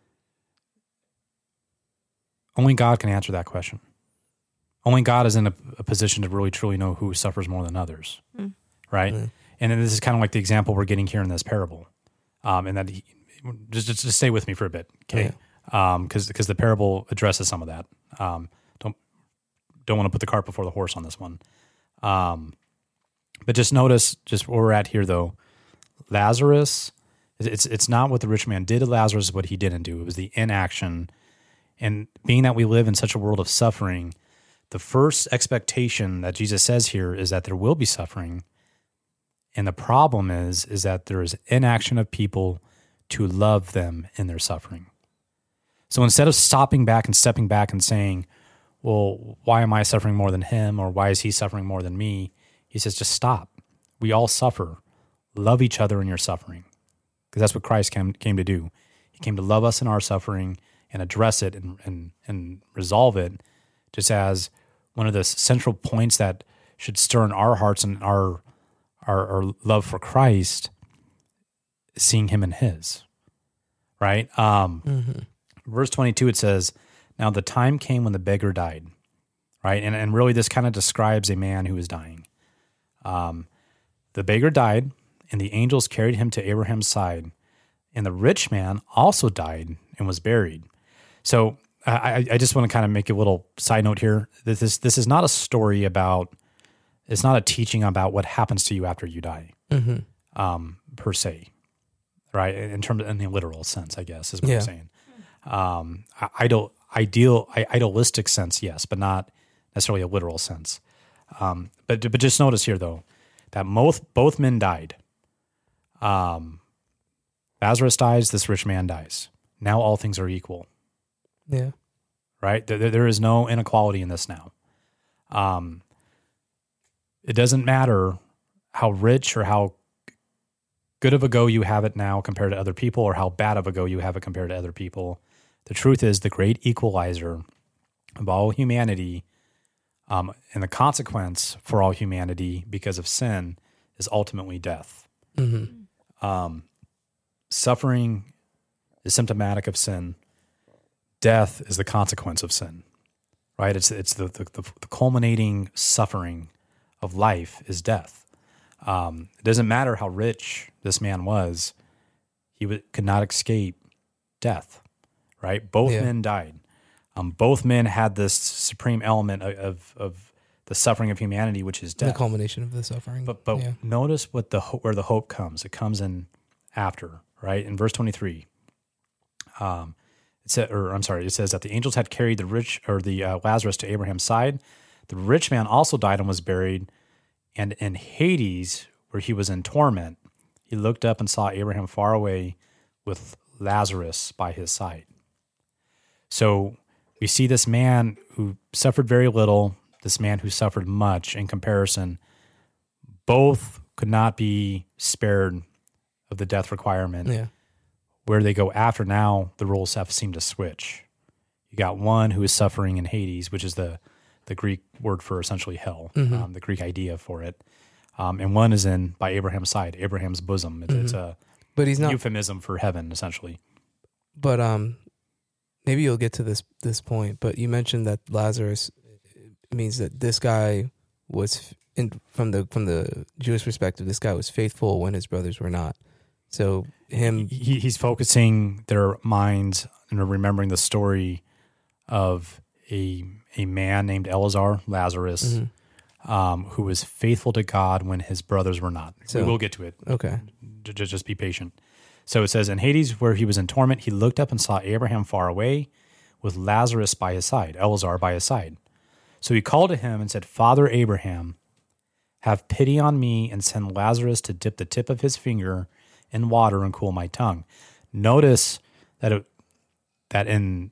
only God can answer that question. Only God is in a, a position to really truly know who suffers more than others. Mm. Right. Mm. And then this is kind of like the example we're getting here in this parable. Um, and that he, just, just, just stay with me for a bit. Okay. Um, cause, cause the parable addresses some of that. Um, don't, don't want to put the cart before the horse on this one. Um, but just notice just where we're at here though. Lazarus, it's it's not what the rich man did to Lazarus, what he didn't do. It was the inaction. And being that we live in such a world of suffering, the first expectation that Jesus says here is that there will be suffering. And the problem is, is that there is inaction of people to love them in their suffering. So instead of stopping back and stepping back and saying, well, why am I suffering more than him? Or why is he suffering more than me? He says, just stop. We all suffer. Love each other in your suffering. Because that's what Christ came, came to do. He came to love us in our suffering and address it and, and, and resolve it, just as one of the central points that should stir in our hearts and our, our, our love for Christ, seeing him in his, right? Um, Mm-hmm. Verse twenty-two, it says, now the time came when the beggar died, right? And, and really this kind of describes a man who is dying. Um, the beggar died, and the angels carried him to Abraham's side, and the rich man also died and was buried. So I, I just want to kind of make a little side note here. This is, this is not a story about, it's not a teaching about what happens to you after you die, Mm-hmm. um, per se, right? In terms of, in the literal sense, I guess, is what Yeah. I'm saying. Um, idol, ideal, idealistic sense, yes, but not necessarily a literal sense. Um, but but just notice here though that both both men died. Um, Lazarus dies, this rich man dies. Now all things are equal, Yeah. right? There, there is no inequality in this now. Um, it doesn't matter how rich or how good of a go you have it now compared to other people, or how bad of a go you have it compared to other people. The truth is, the great equalizer of all humanity, um, and the consequence for all humanity because of sin, is ultimately death. Mm-hmm. Um, suffering is symptomatic of sin. Death is the consequence of sin, right? It's it's the the, the culminating suffering of life is death. Um, it doesn't matter how rich this man was; he w- could not escape death. Right? Both Yeah. men died. Um, both men had this supreme element of, of of the suffering of humanity, which is The death. culmination of the suffering. But but yeah. notice what the ho- where the hope comes. It comes in after, right? In verse twenty-three. Um, it said, or I'm sorry, it says that the angels had carried the rich or the uh, Lazarus to Abraham's side. The rich man also died and was buried. And in Hades, where he was in torment, he looked up and saw Abraham far away with Lazarus by his side. So we see this man who suffered very little, this man who suffered much in comparison. Both could not be spared of the death requirement. Yeah. Where they go after now, the roles have seemed to switch. You got one who is suffering in Hades, which is the, the Greek word for essentially hell, Mm-hmm. um, the Greek idea for it. Um, and one is in by Abraham's side, Abraham's bosom. It, Mm-hmm. It's a But he's not. euphemism for heaven, essentially. But um, maybe you'll get to this this point. But you mentioned that Lazarus means that this guy was in from the from the Jewish perspective. This guy was faithful when his brothers were not. So him, He, he's focusing their minds and remembering the story of a a man named Eleazar, Lazarus, Mhm. um, who was faithful to God when his brothers were not. So- we will get to it. okay, Just, just be patient. So it says, in Hades, where he was in torment, he looked up and saw Abraham far away with Lazarus by his side, Eleazar by his side. So he called to him and said, Father Abraham, have pity on me and send Lazarus to dip the tip of his finger in water and cool my tongue. Notice that it, that in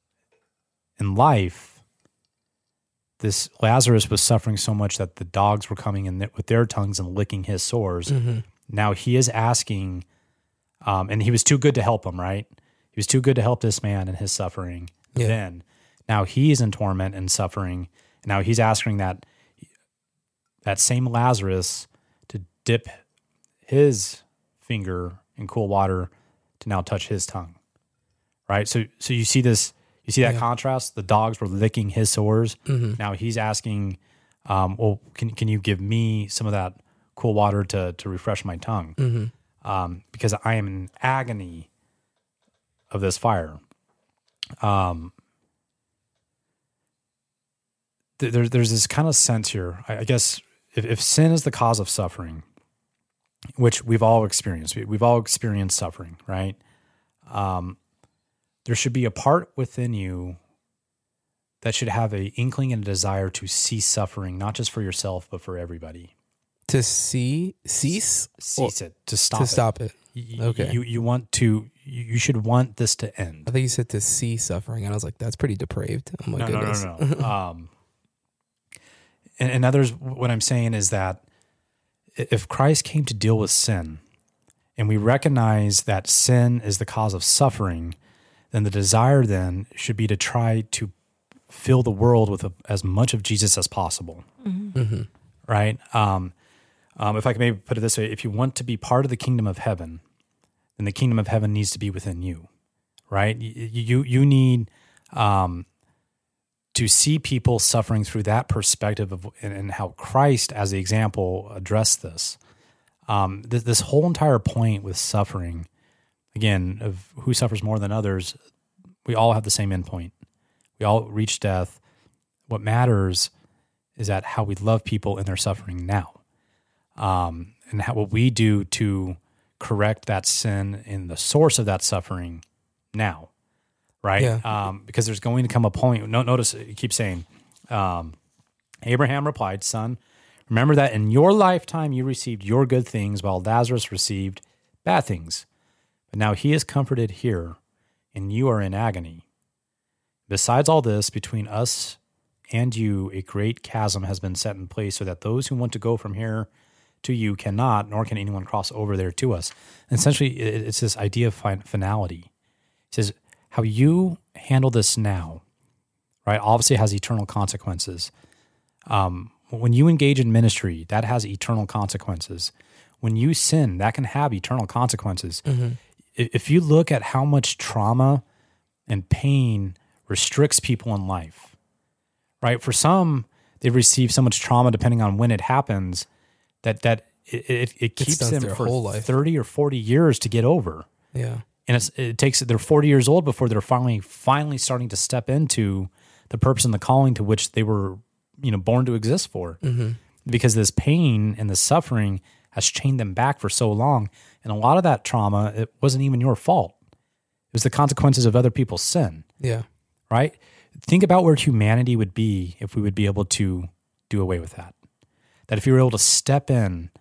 in life, this Lazarus was suffering so much that the dogs were coming in with their tongues and licking his sores. Mm-hmm. Now he is asking, um, and he was too good to help him, right? He was too good to help this man in his suffering. Yeah. Then, now he's in torment and suffering. Now he's asking that that same Lazarus to dip his finger in cool water to now touch his tongue, right? So, so you see this, you see that Yeah. contrast. The dogs were licking his sores. Mm-hmm. Now he's asking, um, well, can can you give me some of that cool water to to refresh my tongue? Mm-hmm. Um, because I am in agony of this fire. Um, th- there, there's this kind of sense here. I, I guess if, if sin is the cause of suffering, which we've all experienced, we, we've all experienced suffering, right? Um, there should be a part within you that should have a inkling and a desire to cease suffering, not just for yourself, but for everybody. To see cease Cease it, to stop to it. stop it. Y- Okay. You you want to you you should want this to end. I think you said to see suffering, and I was like, that's pretty depraved. Oh my no, goodness. no, no, no, um, and, and others, what I'm saying is that if Christ came to deal with sin, and we recognize that sin is the cause of suffering, then the desire then should be to try to fill the world with a, as much of Jesus as possible, Mm-hmm. Mm-hmm. right? Um, um, if I can maybe put it this way, if you want to be part of the kingdom of heaven, then the kingdom of heaven needs to be within you, right? You you, you need um, to see people suffering through that perspective of and, and how Christ, as the example, addressed this. Um, this, this whole entire point with suffering, again, of who suffers more than others, we all have the same endpoint. We all reach death. What matters is that how we love people in their suffering now, um, and how what we do to correct that sin in the source of that suffering now, right? Yeah. Um, because there's going to come a point. No, notice it keeps saying, um, Abraham replied, "Son, remember that in your lifetime you received your good things, while Lazarus received bad things. But now he is comforted here, and you are in agony. Besides all this, between us and you, a great chasm has been set in place, so that those who want to go from here to you cannot, nor can anyone cross over there to us." And essentially, it's this idea of finality. It says, how you handle this now, right, obviously has eternal consequences. Um, when you engage in ministry, that has eternal consequences. When you sin, that can have eternal consequences. Mm-hmm. If you look at how much trauma and pain restricts people in life, right? For some, they receive so much trauma depending on when it happens that that it, it, it keeps stunts them their for whole life. thirty or forty years to get over. Yeah. And it's, it takes, they're forty years old before they're finally, finally starting to step into the purpose and the calling to which they were, you know, born to exist for. Mm-hmm. Because this pain and the suffering has chained them back for so long. And a lot of that trauma, it wasn't even your fault. It was the consequences of other people's sin, Yeah. right? Think about where humanity would be if we would be able to do away with that. That if you were able to step in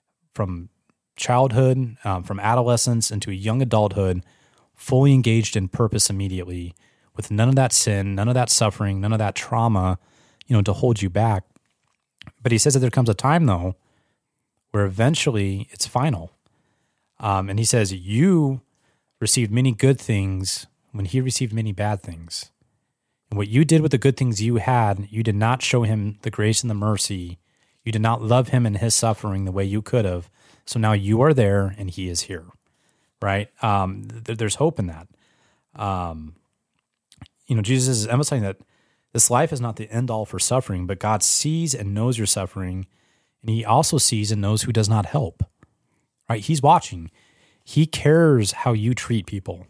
from childhood, um, from adolescence into a young adulthood, fully engaged in purpose immediately, with none of that sin, none of that suffering, none of that trauma, you know, to hold you back. But he says that there comes a time, though, where eventually it's final. Um, and he says, you received many good things when he received many bad things. And what you did with the good things you had, you did not show him the grace and the mercy. You did not love him in his suffering the way you could have. So now you are there and he is here, right? Um, th- there's hope in that. Um, you know, Jesus is emphasizing that this life is not the end all for suffering, but God sees and knows your suffering, and he also sees and knows who does not help, right? He's watching. He cares how you treat people.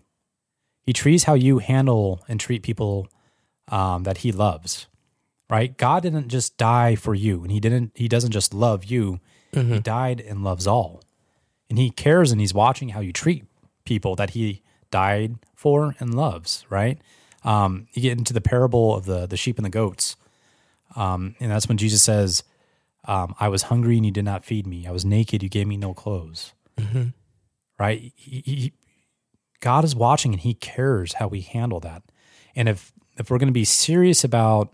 He treats how you handle and treat people um, that he loves, right? God didn't just die for you, and he didn't. He doesn't just love you. Mm-hmm. He died and loves all, and he cares and he's watching how you treat people that he died for and loves, right? Um, you get into the parable of the the sheep and the goats, um, and that's when Jesus says, um, "I was hungry and you did not feed me. I was naked, you gave me no clothes." Mm-hmm. Right? He, he, God is watching and he cares how we handle that. And if if we're going to be serious about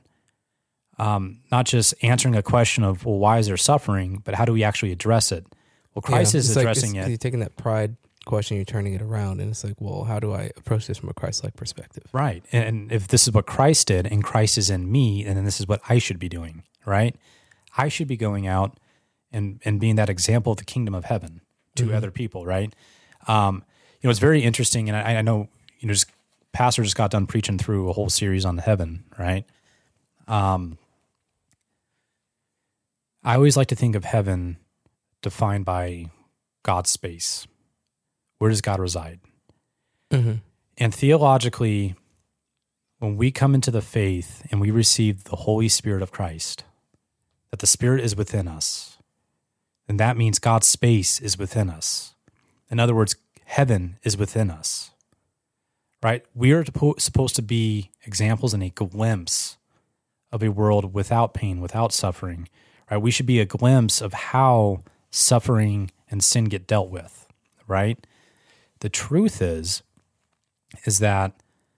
um, not just answering a question of, well, why is there suffering, but how do we actually address it? Well, Christ Yeah, is it's like- addressing it's- it. You're taking that pride question, you're turning it around, and it's like, well, how do I approach this from a Christ-like perspective? Right. And if this is what Christ did and Christ is in me, and then this is what I should be doing, right? I should be going out and, and being that example of the kingdom of heaven to Mm-hmm. other people, right? Um, you know, it's very interesting, and I, I know, you know, just pastor just got done preaching through a whole series on heaven, right? Um, I always like to think of heaven defined by God's space. Where does God reside? Mm-hmm. And theologically, when we come into the faith and we receive the Holy Spirit of Christ, that the Spirit is within us, then that means God's space is within us. In other words, heaven is within us, right? We are supposed to be examples and a glimpse of a world without pain, without suffering, right? We should be a glimpse of how suffering and sin get dealt with, right? the truth is, is that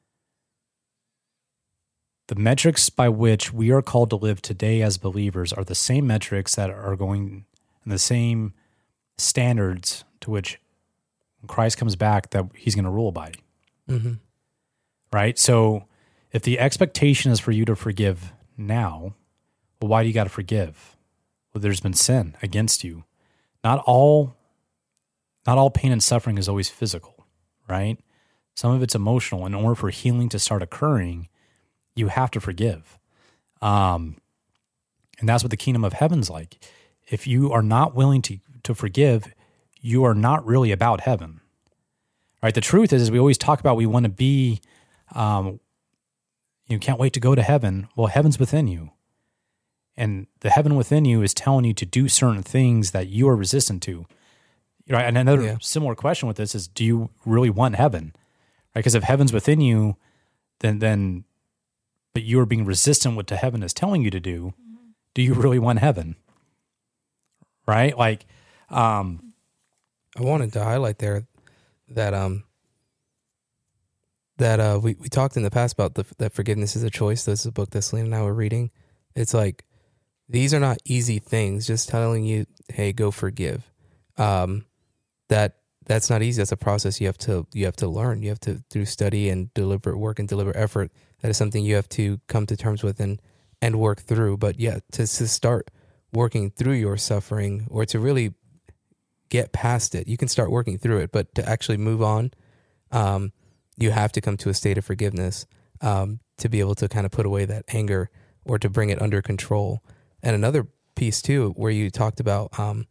the metrics by which we are called to live today as believers are the same metrics that are going, and the same standards to which when Christ comes back that he's going to rule by. Mm-hmm. Right? So if the expectation is for you to forgive now, well, why do you got to forgive? Well, there's been sin against you. Not all, not all pain and suffering is always physical, right? Some of it's emotional. In order for healing to start occurring, you have to forgive. Um, and that's what the kingdom of heaven's like. If you are not willing to, to forgive, you are not really about heaven, right? The truth is, is we always talk about we want to be, um, you can't wait to go to heaven. Well, heaven's within you. And the heaven within you is telling you to do certain things that you are resistant to. Right? And another Yeah. similar question with this is, do you really want heaven? Right? Because if heaven's within you, then then but you are being resistant what the heaven is telling you to do, mm-hmm. do you really want heaven? Right? Like, um, I wanted to highlight there that um that uh we, we talked in the past about the, that forgiveness is a choice. This is a book that Selena and I were reading. It's like, these are not easy things. Just telling you, hey, go forgive. Um, that that's not easy. That's a process you have to you have to learn. You have to, through study and deliberate work and deliberate effort, that is something you have to come to terms with and and work through. But yeah, to, to start working through your suffering, or to really get past it, you can start working through it. But to actually move on, um, you have to come to a state of forgiveness um, to be able to kind of put away that anger or to bring it under control. And another piece too, where you talked about um,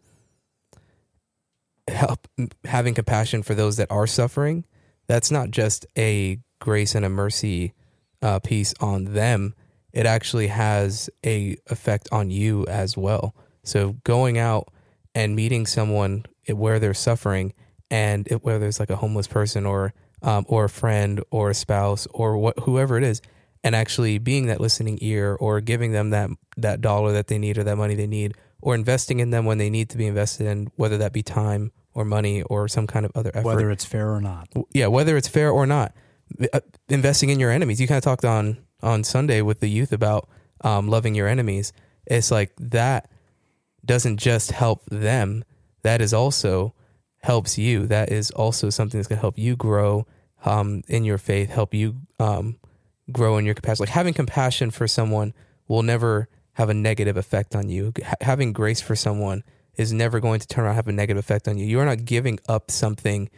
help having compassion for those that are suffering. That's not just a grace and a mercy uh, piece on them. It actually has a effect on you as well. So going out and meeting someone where they're suffering, and it, whether it's like a homeless person or um, or a friend or a spouse or what, whoever it is, and actually being that listening ear, or giving them that that dollar that they need or that money they need, or investing in them when they need to be invested in, whether that be time or money or some kind of other effort. whether it's fair or not. Yeah, whether it's fair or not. Uh, investing in your enemies. You kind of talked on, on Sunday with the youth about um, loving your enemies. It's like that doesn't just help them. That is also helps you. That is also something that's going to help you grow um, in your faith, help you um, grow in your capacity. Like, having compassion for someone will never have a negative effect on you. H- having grace for someone is never going to turn around and have a negative effect on you. You are not giving up something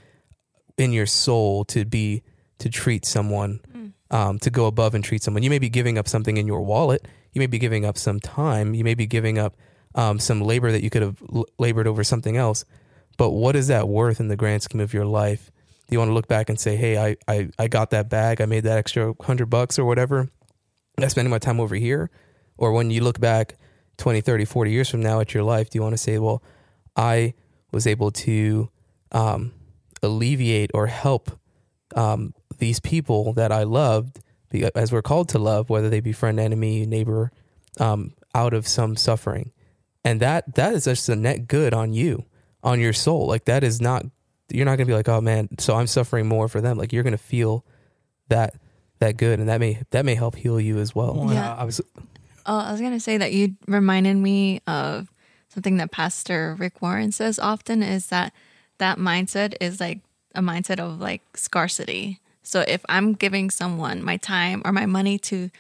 in your soul to be, to treat someone, mm. um, to go above and treat someone. You may be giving up something in your wallet. You may be giving up some time. You may be giving up um, some labor that you could have l- labored over something else. But what is that worth in the grand scheme of your life? Do you want to look back and say, hey, I, I, I got that bag. I made that extra hundred bucks or whatever. I'm spending my time over here. Or when you look back twenty, thirty, forty years from now at your life, do you want to say, well, I was able to um, alleviate or help um, these people that I loved, as we're called to love, whether they be friend, enemy, neighbor, um, out of some suffering. And that that is just a net good on you, on your soul. Like, that is not, you're not going to be like, oh man, so I'm suffering more for them. Like, you're going to feel that that good, and that may that may help heal you as well. Well, Yeah. I was, Oh, I was going to say that you reminded me of something that Pastor Rick Warren says often, is that that mindset is like a mindset of like scarcity. So if I'm giving someone my time or my money to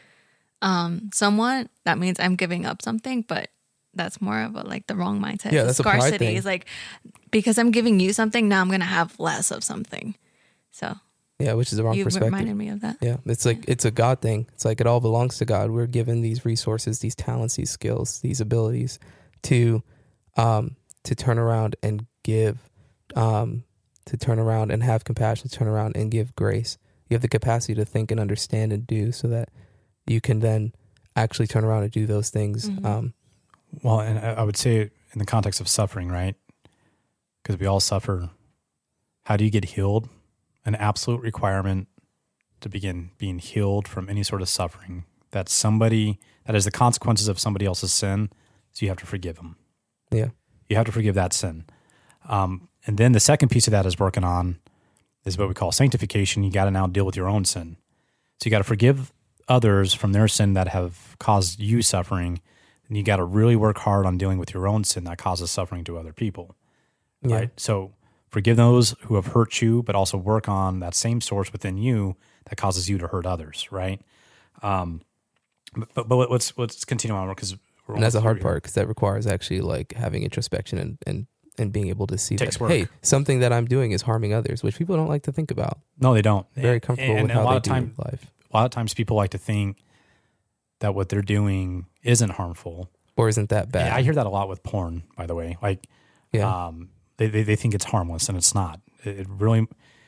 um, someone, that means I'm giving up something, but that's more of a, like the wrong mindset. Yeah, The that's a pride scarcity thing. is like, because I'm giving you something, now I'm going to have less of something. So Yeah, which is the wrong you perspective. reminded me of that. Yeah, it's like it's a God thing. It's like it all belongs to God. We're given these resources, these talents, these skills, these abilities to um, to turn around and give, um, to turn around and have compassion, to turn around and give grace. You have the capacity to think and understand and do, so that you can then actually turn around and do those things. Mhm. Um, well, and I I would say in the context of suffering, right? Because we all suffer. How do you get healed? An absolute requirement to begin being healed from any sort of suffering that somebody, that is the consequences of somebody else's sin, so you have to forgive them. yeah, You have to forgive that sin. Um, and then the second piece of that is working on is what we call sanctification. You got to now deal with your own sin. So you got to forgive others from their sin that have caused you suffering, and you got to really work hard on dealing with your own sin that causes suffering to other people. Yeah. Right? So forgive those who have hurt you, but also work on that same source within you that causes you to hurt others, right? Um, but, but let's let's continue on because and that's a hard part because that requires actually like having introspection and and, and being able to see Takes that work. hey, something that I'm doing is harming others, which people don't like to think about. No, they don't. Very And- comfortable and, with and how a lot they of do time, life, a lot of times people like to think that what they're doing isn't harmful. or isn't that bad? Yeah, I hear that a lot with porn, by the way. Like, Yeah. um, they, they they think it's harmless, and it's not. It, it really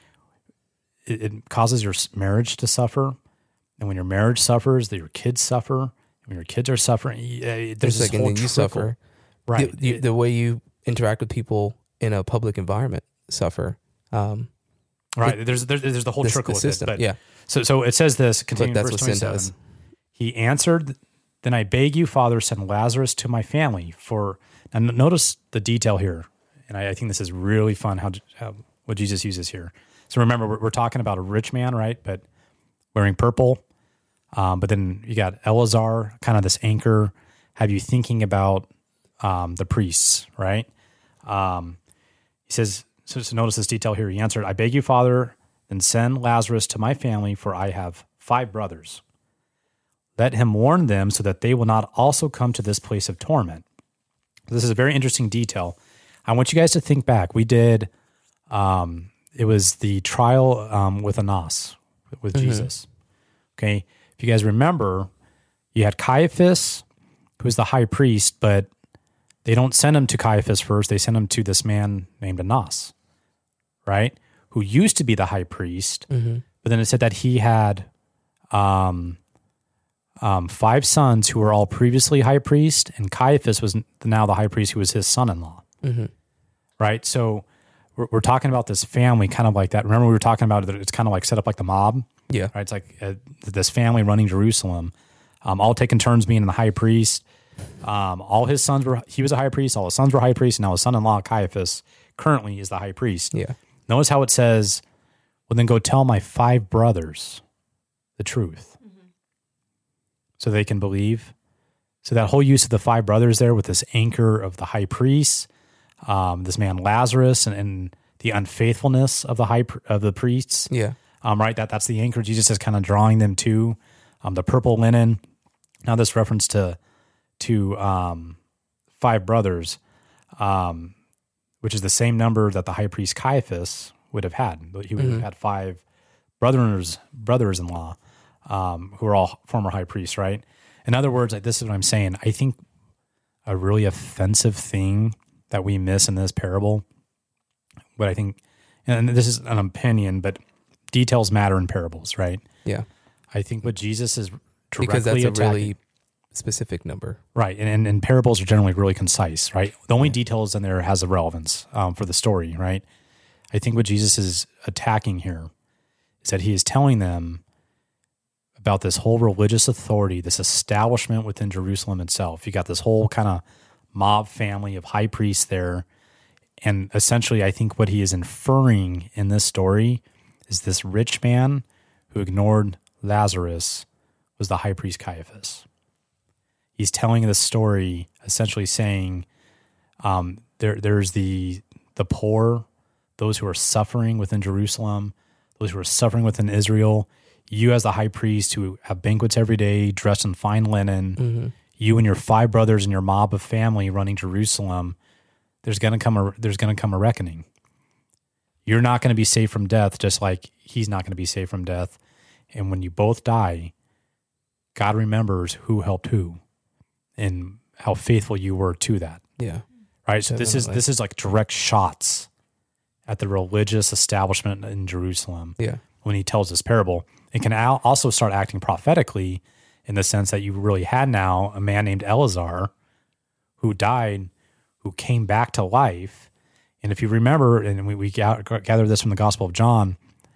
it, it causes your s- marriage to suffer, and when your marriage suffers, that your kids suffer. When your kids are suffering, y- uh, there's Just this like, and whole then you trickle. suffer. Right? The, you, the way you interact with people in a public environment suffer. Um, right. There's, there's there's the whole the, trickle the with system. it. But yeah. so so it says this. Continuing that's verse what sin twenty-seven. does. He answered, "Then I beg you, Father, send Lazarus to my family for." And notice the detail here, and I, I think this is really fun. How, how what Jesus uses here. So remember, we're, we're talking about a rich man, right? But wearing purple. Um, but then you got Eleazar, kind of this anchor, have you thinking about um, the priests, right? Um, he says, so, so notice this detail here. He answered, I beg you, Father, then send Lazarus to my family, for I have five brothers. Let him warn them so that they will not also come to this place of torment. This is a very interesting detail. I want you guys to think back. We did, um, it was the trial um, with Annas, with Mm-hmm. Jesus. Okay. If you guys remember, you had Caiaphas, who was the high priest, but they don't send him to Caiaphas first. They send him to this man named Annas, right? Who used to be the high priest. Mm-hmm. But then it said that he had um, um, five sons who were all previously high priest, and Caiaphas was now the high priest who was his son-in-law, Mm-hmm. right? So we're, we're talking about this family kind of like that. Remember we were talking about it, it's kind of like set up like the mob, Yeah. right? It's like uh, this family running Jerusalem, um, all taking turns being the high priest. Um, all his sons were, he was a high priest, all his sons were high priests, and now his son-in-law Caiaphas currently is the high priest. Yeah. Notice how it says, well, then go tell my five brothers the truth so they can believe. So that whole use of the five brothers there with this anchor of the high priest, um, this man Lazarus, and, and the unfaithfulness of the high pr- of the priests, Yeah. um, right? That that's the anchor. Jesus is kind of drawing them to um, the purple linen. Now this reference to to um, five brothers, um, which is the same number that the high priest Caiaphas would have had. He would Mm-hmm. have had five brothers brothers-in-law um, who are all former high priests, right? In other words, like, this is what I'm saying. I think a really offensive thing that we miss in this parable, but I think, and this is an opinion, but details matter in parables, right? Yeah. I think what Jesus is directly Because that's a attacking, really specific number. right, and, and and parables are generally really concise, right? The only details in there has a relevance um, for the story, right? I think what Jesus is attacking here is that he is telling them about this whole religious authority, this establishment within Jerusalem itself. You got this whole kind of mob family of high priests there. And essentially, I think what he is inferring in this story is this rich man who ignored Lazarus was the high priest Caiaphas. He's telling this story, essentially saying um, there, there's the the poor, those who are suffering within Jerusalem, those who are suffering within Israel. You as the high priest who have banquets every day, dressed in fine linen, Mm-hmm. you and your five brothers and your mob of family running Jerusalem, there's gonna come a there's gonna come a reckoning. You're not gonna be saved from death, just like he's not gonna be saved from death. And when you both die, God remembers who helped who and how faithful you were to that. Yeah. Right? So this is Definitely. this is like direct shots at the religious establishment in Jerusalem Yeah. when he tells this parable. It can al- also start acting prophetically in the sense that you really had now a man named Eleazar who died, who came back to life. And if you remember, and we, we ga- gather this from the Gospel of John,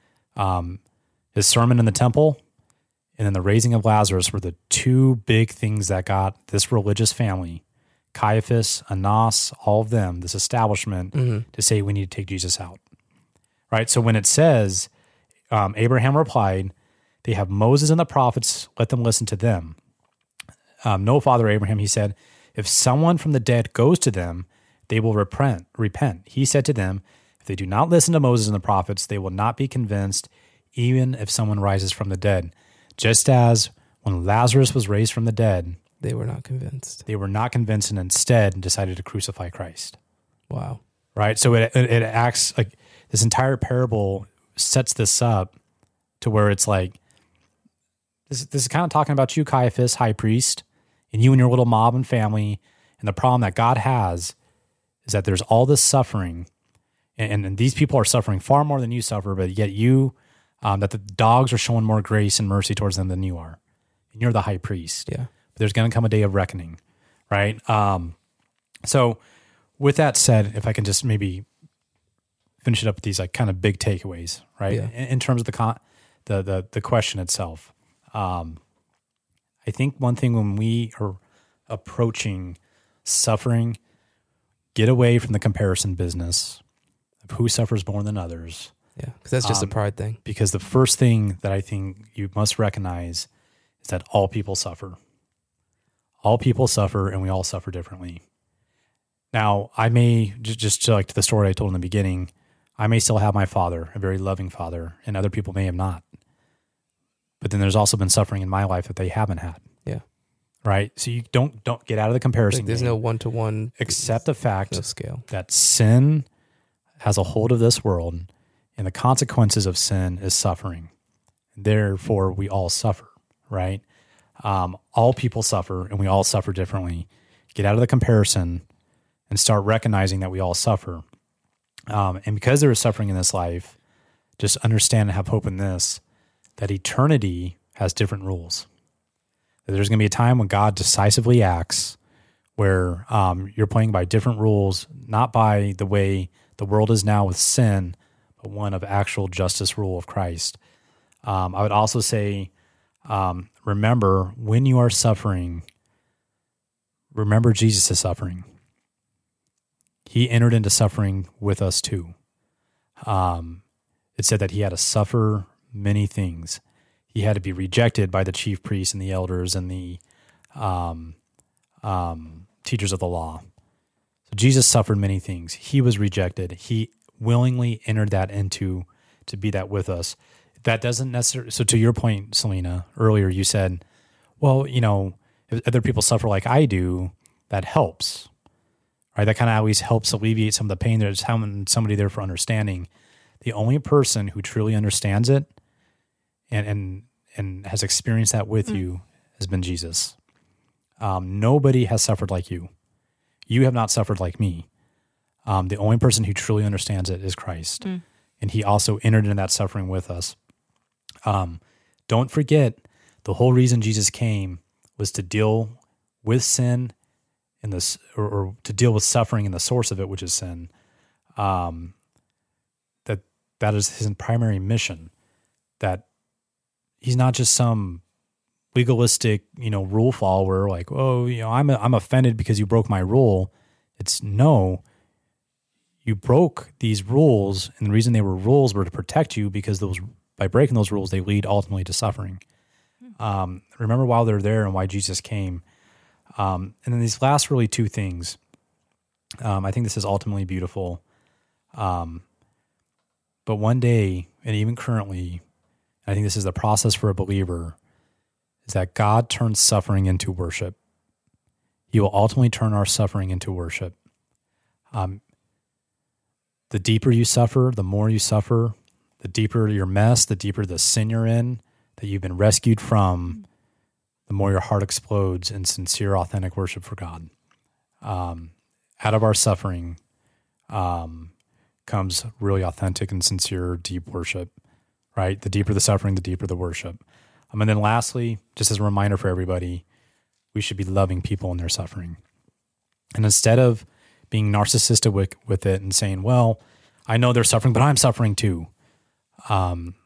um, his sermon in the temple and then the raising of Lazarus were the two big things that got this religious family, Caiaphas, Annas, all of them, this establishment, Mm-hmm. to say we need to take Jesus out. right? So when it says, um, Abraham replied, they have Moses and the prophets, let them listen to them. Um, no, Father Abraham, he said, if someone from the dead goes to them, they will repent. Repent. He said to them, if they do not listen to Moses and the prophets, they will not be convinced, even if someone rises from the dead. Just as when Lazarus was raised from the dead, They were not convinced. they were not convinced and instead decided to crucify Christ. Wow. Right? So it, it, it acts like this entire parable sets this up to where it's like, this, this is kind of talking about you, Caiaphas, high priest, and you and your little mob and family. And the problem that God has is that there's all this suffering, and, and these people are suffering far more than you suffer, but yet you, um, that the dogs are showing more grace and mercy towards them than you are. And you're the high priest. Yeah. But there's going to come a day of reckoning, right? Um, so with that said, if I can just maybe finish it up with these like kind of big takeaways, right? Yeah. In, in terms of the, con- the the the question itself, um, I think one thing when we are approaching suffering, get away from the comparison business of who suffers more than others. Yeah. Because that's just Um, a pride thing. Because the first thing that I think you must recognize is that all people suffer. All people suffer, and we all suffer differently. Now, I may, just, just like to the story I told in the beginning, I may still have my father, a very loving father, and other people may have not. But then there's also been suffering in my life that they haven't had. Yeah. Right? So you don't don't get out of the comparison Like, there's game. no one-to-one. Accept the fact No scale. that sin has a hold of this world, and the consequences of sin is suffering. Therefore, we all suffer, right? Um, all people suffer, and we all suffer differently. Get out of the comparison and start recognizing that we all suffer. Um, and because there is suffering in this life, just understand and have hope in this, that eternity has different rules. That there's going to be a time when God decisively acts where um, you're playing by different rules, not by the way the world is now with sin, but one of actual justice rule of Christ. Um, I would also say, um, remember, when you are suffering, remember Jesus' suffering. He entered into suffering with us too. Um, it said that he had to suffer many things. He had to be rejected by the chief priests and the elders and the um, um, teachers of the law. So Jesus suffered many things. He was rejected. He willingly entered that into to be that with us. That doesn't necessarily. So to your point, Selena, earlier you said, well, you know, if other people suffer like I do, that helps, right? That kind of always helps alleviate some of the pain. There's having somebody there for understanding. The only person who truly understands it and and and has experienced that with mm. you has been Jesus. Um, nobody has suffered like you. You have not suffered like me. Um, the only person who truly understands it is Christ. Mm. And he also entered into that suffering with us. Um, don't forget, the whole reason Jesus came was to deal with sin and this, or, or to deal with suffering and the source of it, which is sin. Um, that that is his primary mission. That he's not just some legalistic, you know, rule follower. Like, oh, you know, I'm I'm offended because you broke my rule. It's no. You broke these rules, and the reason they were rules were to protect you, because those by breaking those rules, they lead ultimately to suffering. Um, remember while they're there and why Jesus came. Um, and then these last really two things, um, I think this is ultimately beautiful. Um, but one day, and even currently, I think this is the process for a believer, is that God turns suffering into worship. He will ultimately turn our suffering into worship. Um, the deeper you suffer, the more you suffer, the deeper your mess, the deeper the sin you're in, that you've been rescued from, the more your heart explodes in sincere, authentic worship for God. Um, out of our suffering um, comes really authentic and sincere, deep worship, right? The deeper the suffering, the deeper the worship. Um, and then lastly, just as a reminder for everybody, we should be loving people in their suffering. And instead of being narcissistic with, with it and saying, well, I know they're suffering, but I'm suffering too. Um,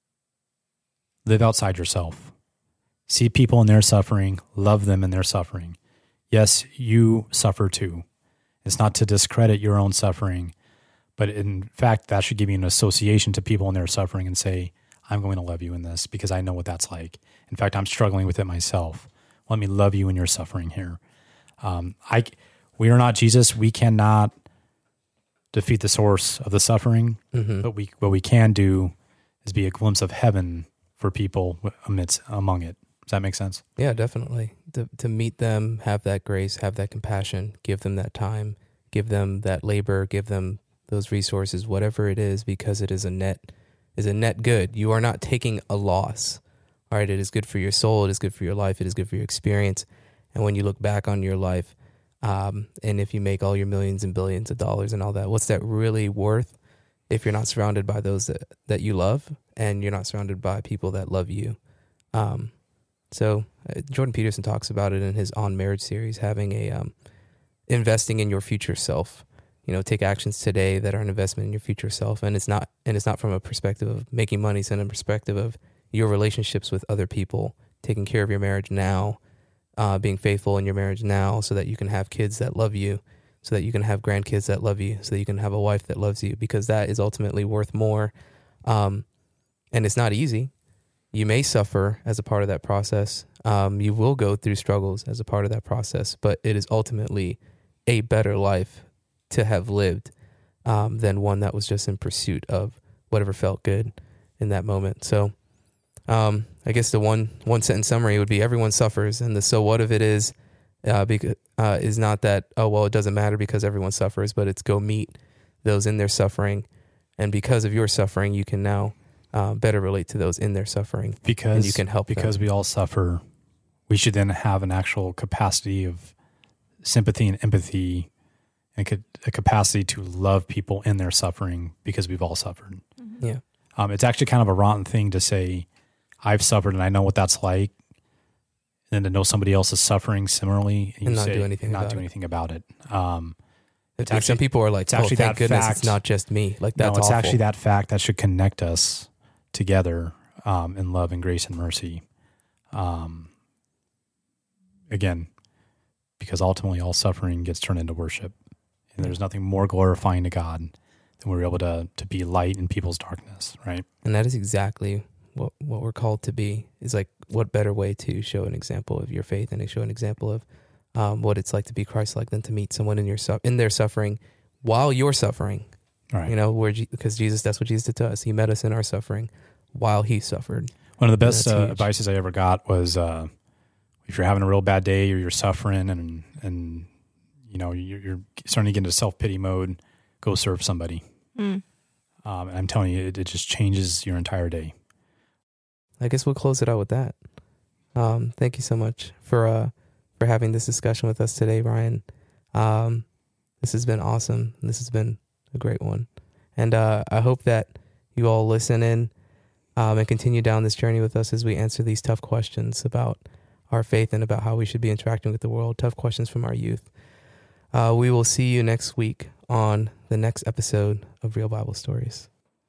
live outside yourself. See people in their suffering, love them in their suffering. Yes, you suffer too. It's not to discredit your own suffering, But in fact, that should give you an association to people in their suffering and say, I'm going to love you in this because I know what that's like. In fact, I'm struggling with it myself. Let me love you in your suffering here. Um, I, we are not Jesus. We cannot defeat the source of the suffering, Mm-hmm. but we what we can do is be a glimpse of heaven for people amidst among it. Does that make sense? Yeah, definitely. To to meet them, have that grace, have that compassion, give them that time, give them that labor, give them those resources, whatever it is, because it is a net is a net good. You are not taking a loss. All right, it is good for your soul, it is good for your life, it is good for your experience. And when you look back on your life, um, and if you make all your millions and billions of dollars and all that, what's that really worth if you're not surrounded by those that, that you love and you're not surrounded by people that love you? Um, so uh, Jordan Peterson talks about it in his On Marriage series, having a um, investing in your future self. You know, take actions today that are an investment in your future self, and it's not and it's not from a perspective of making money. It's in a perspective of your relationships with other people, taking care of your marriage now, uh, being faithful in your marriage now, so that you can have kids that love you, so that you can have grandkids that love you, so that you can have a wife that loves you, because that is ultimately worth more. Um, and it's not easy. You may suffer as a part of that process. Um, you will go through struggles as a part of that process, but it is ultimately a better life to have lived um, than one that was just in pursuit of whatever felt good in that moment. So um, I guess the one one sentence summary would be everyone suffers, and the so what of it is uh, because, uh, is not that, oh, well, it doesn't matter because everyone suffers, but it's go meet those in their suffering, and because of your suffering, you can now uh, better relate to those in their suffering, Because and you can help because them. we all suffer, we should then have an actual capacity of sympathy and empathy, and ca- a capacity to love people in their suffering because we've all suffered. Mm-hmm. Yeah. Um, it's actually kind of a rotten thing to say, I've suffered and I know what that's like, and then to know somebody else is suffering similarly and, And you not say, do anything not about do it. anything about it. Um, it's Like, actually, some people are like, it's oh, actually thank that goodness fact- it's not just me. Like, that's no, it's awful. actually that fact that should connect us together um, in love and grace and mercy. Um, again, because ultimately all suffering gets turned into worship. And there's nothing more glorifying to God than we're able to to be light in people's darkness, right? And that is exactly what what we're called to be. Is like, what better way to show an example of your faith and to show an example of um, what it's like to be Christ-like than to meet someone in your su- in their suffering while you're suffering. All right. You know, where Je- because Jesus, that's what Jesus did to us. He met us in our suffering while he suffered. One of the best that's uh, huge. advices I ever got was uh, if you're having a real bad day or you're suffering and and you know you're, you're starting to get into self-pity mode, go serve somebody. Mm. Um, and I'm telling you, it, it just changes your entire day. I guess we'll close it out with that. Um, thank you so much for uh, for having this discussion with us today, Ryan. Um, this has been awesome. This has been a great one. And uh, I hope that you all listen in um, and continue down this journey with us as we answer these tough questions about our faith and about how we should be interacting with the world. Tough questions from our youth. Uh, we will see you next week on the next episode of Real Bible Stories.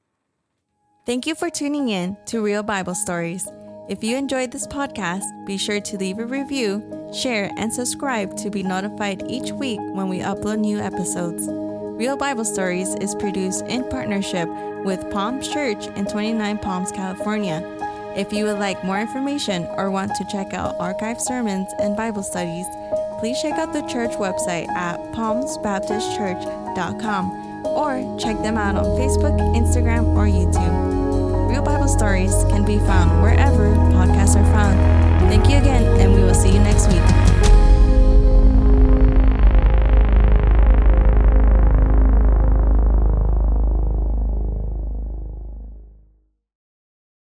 Thank you for tuning in to Real Bible Stories. If you enjoyed this podcast, be sure to leave a review, share, and subscribe to be notified each week when we upload new episodes. Real Bible Stories is produced in partnership with Palms Church in twenty-nine Palms, California. If you would like more information or want to check out archived sermons and Bible studies, please check out the church website at palms baptist church dot com or check them out on Facebook, Instagram, or YouTube. Real Bible Stories can be found wherever podcasts are found. Thank you again, and we will see you next week.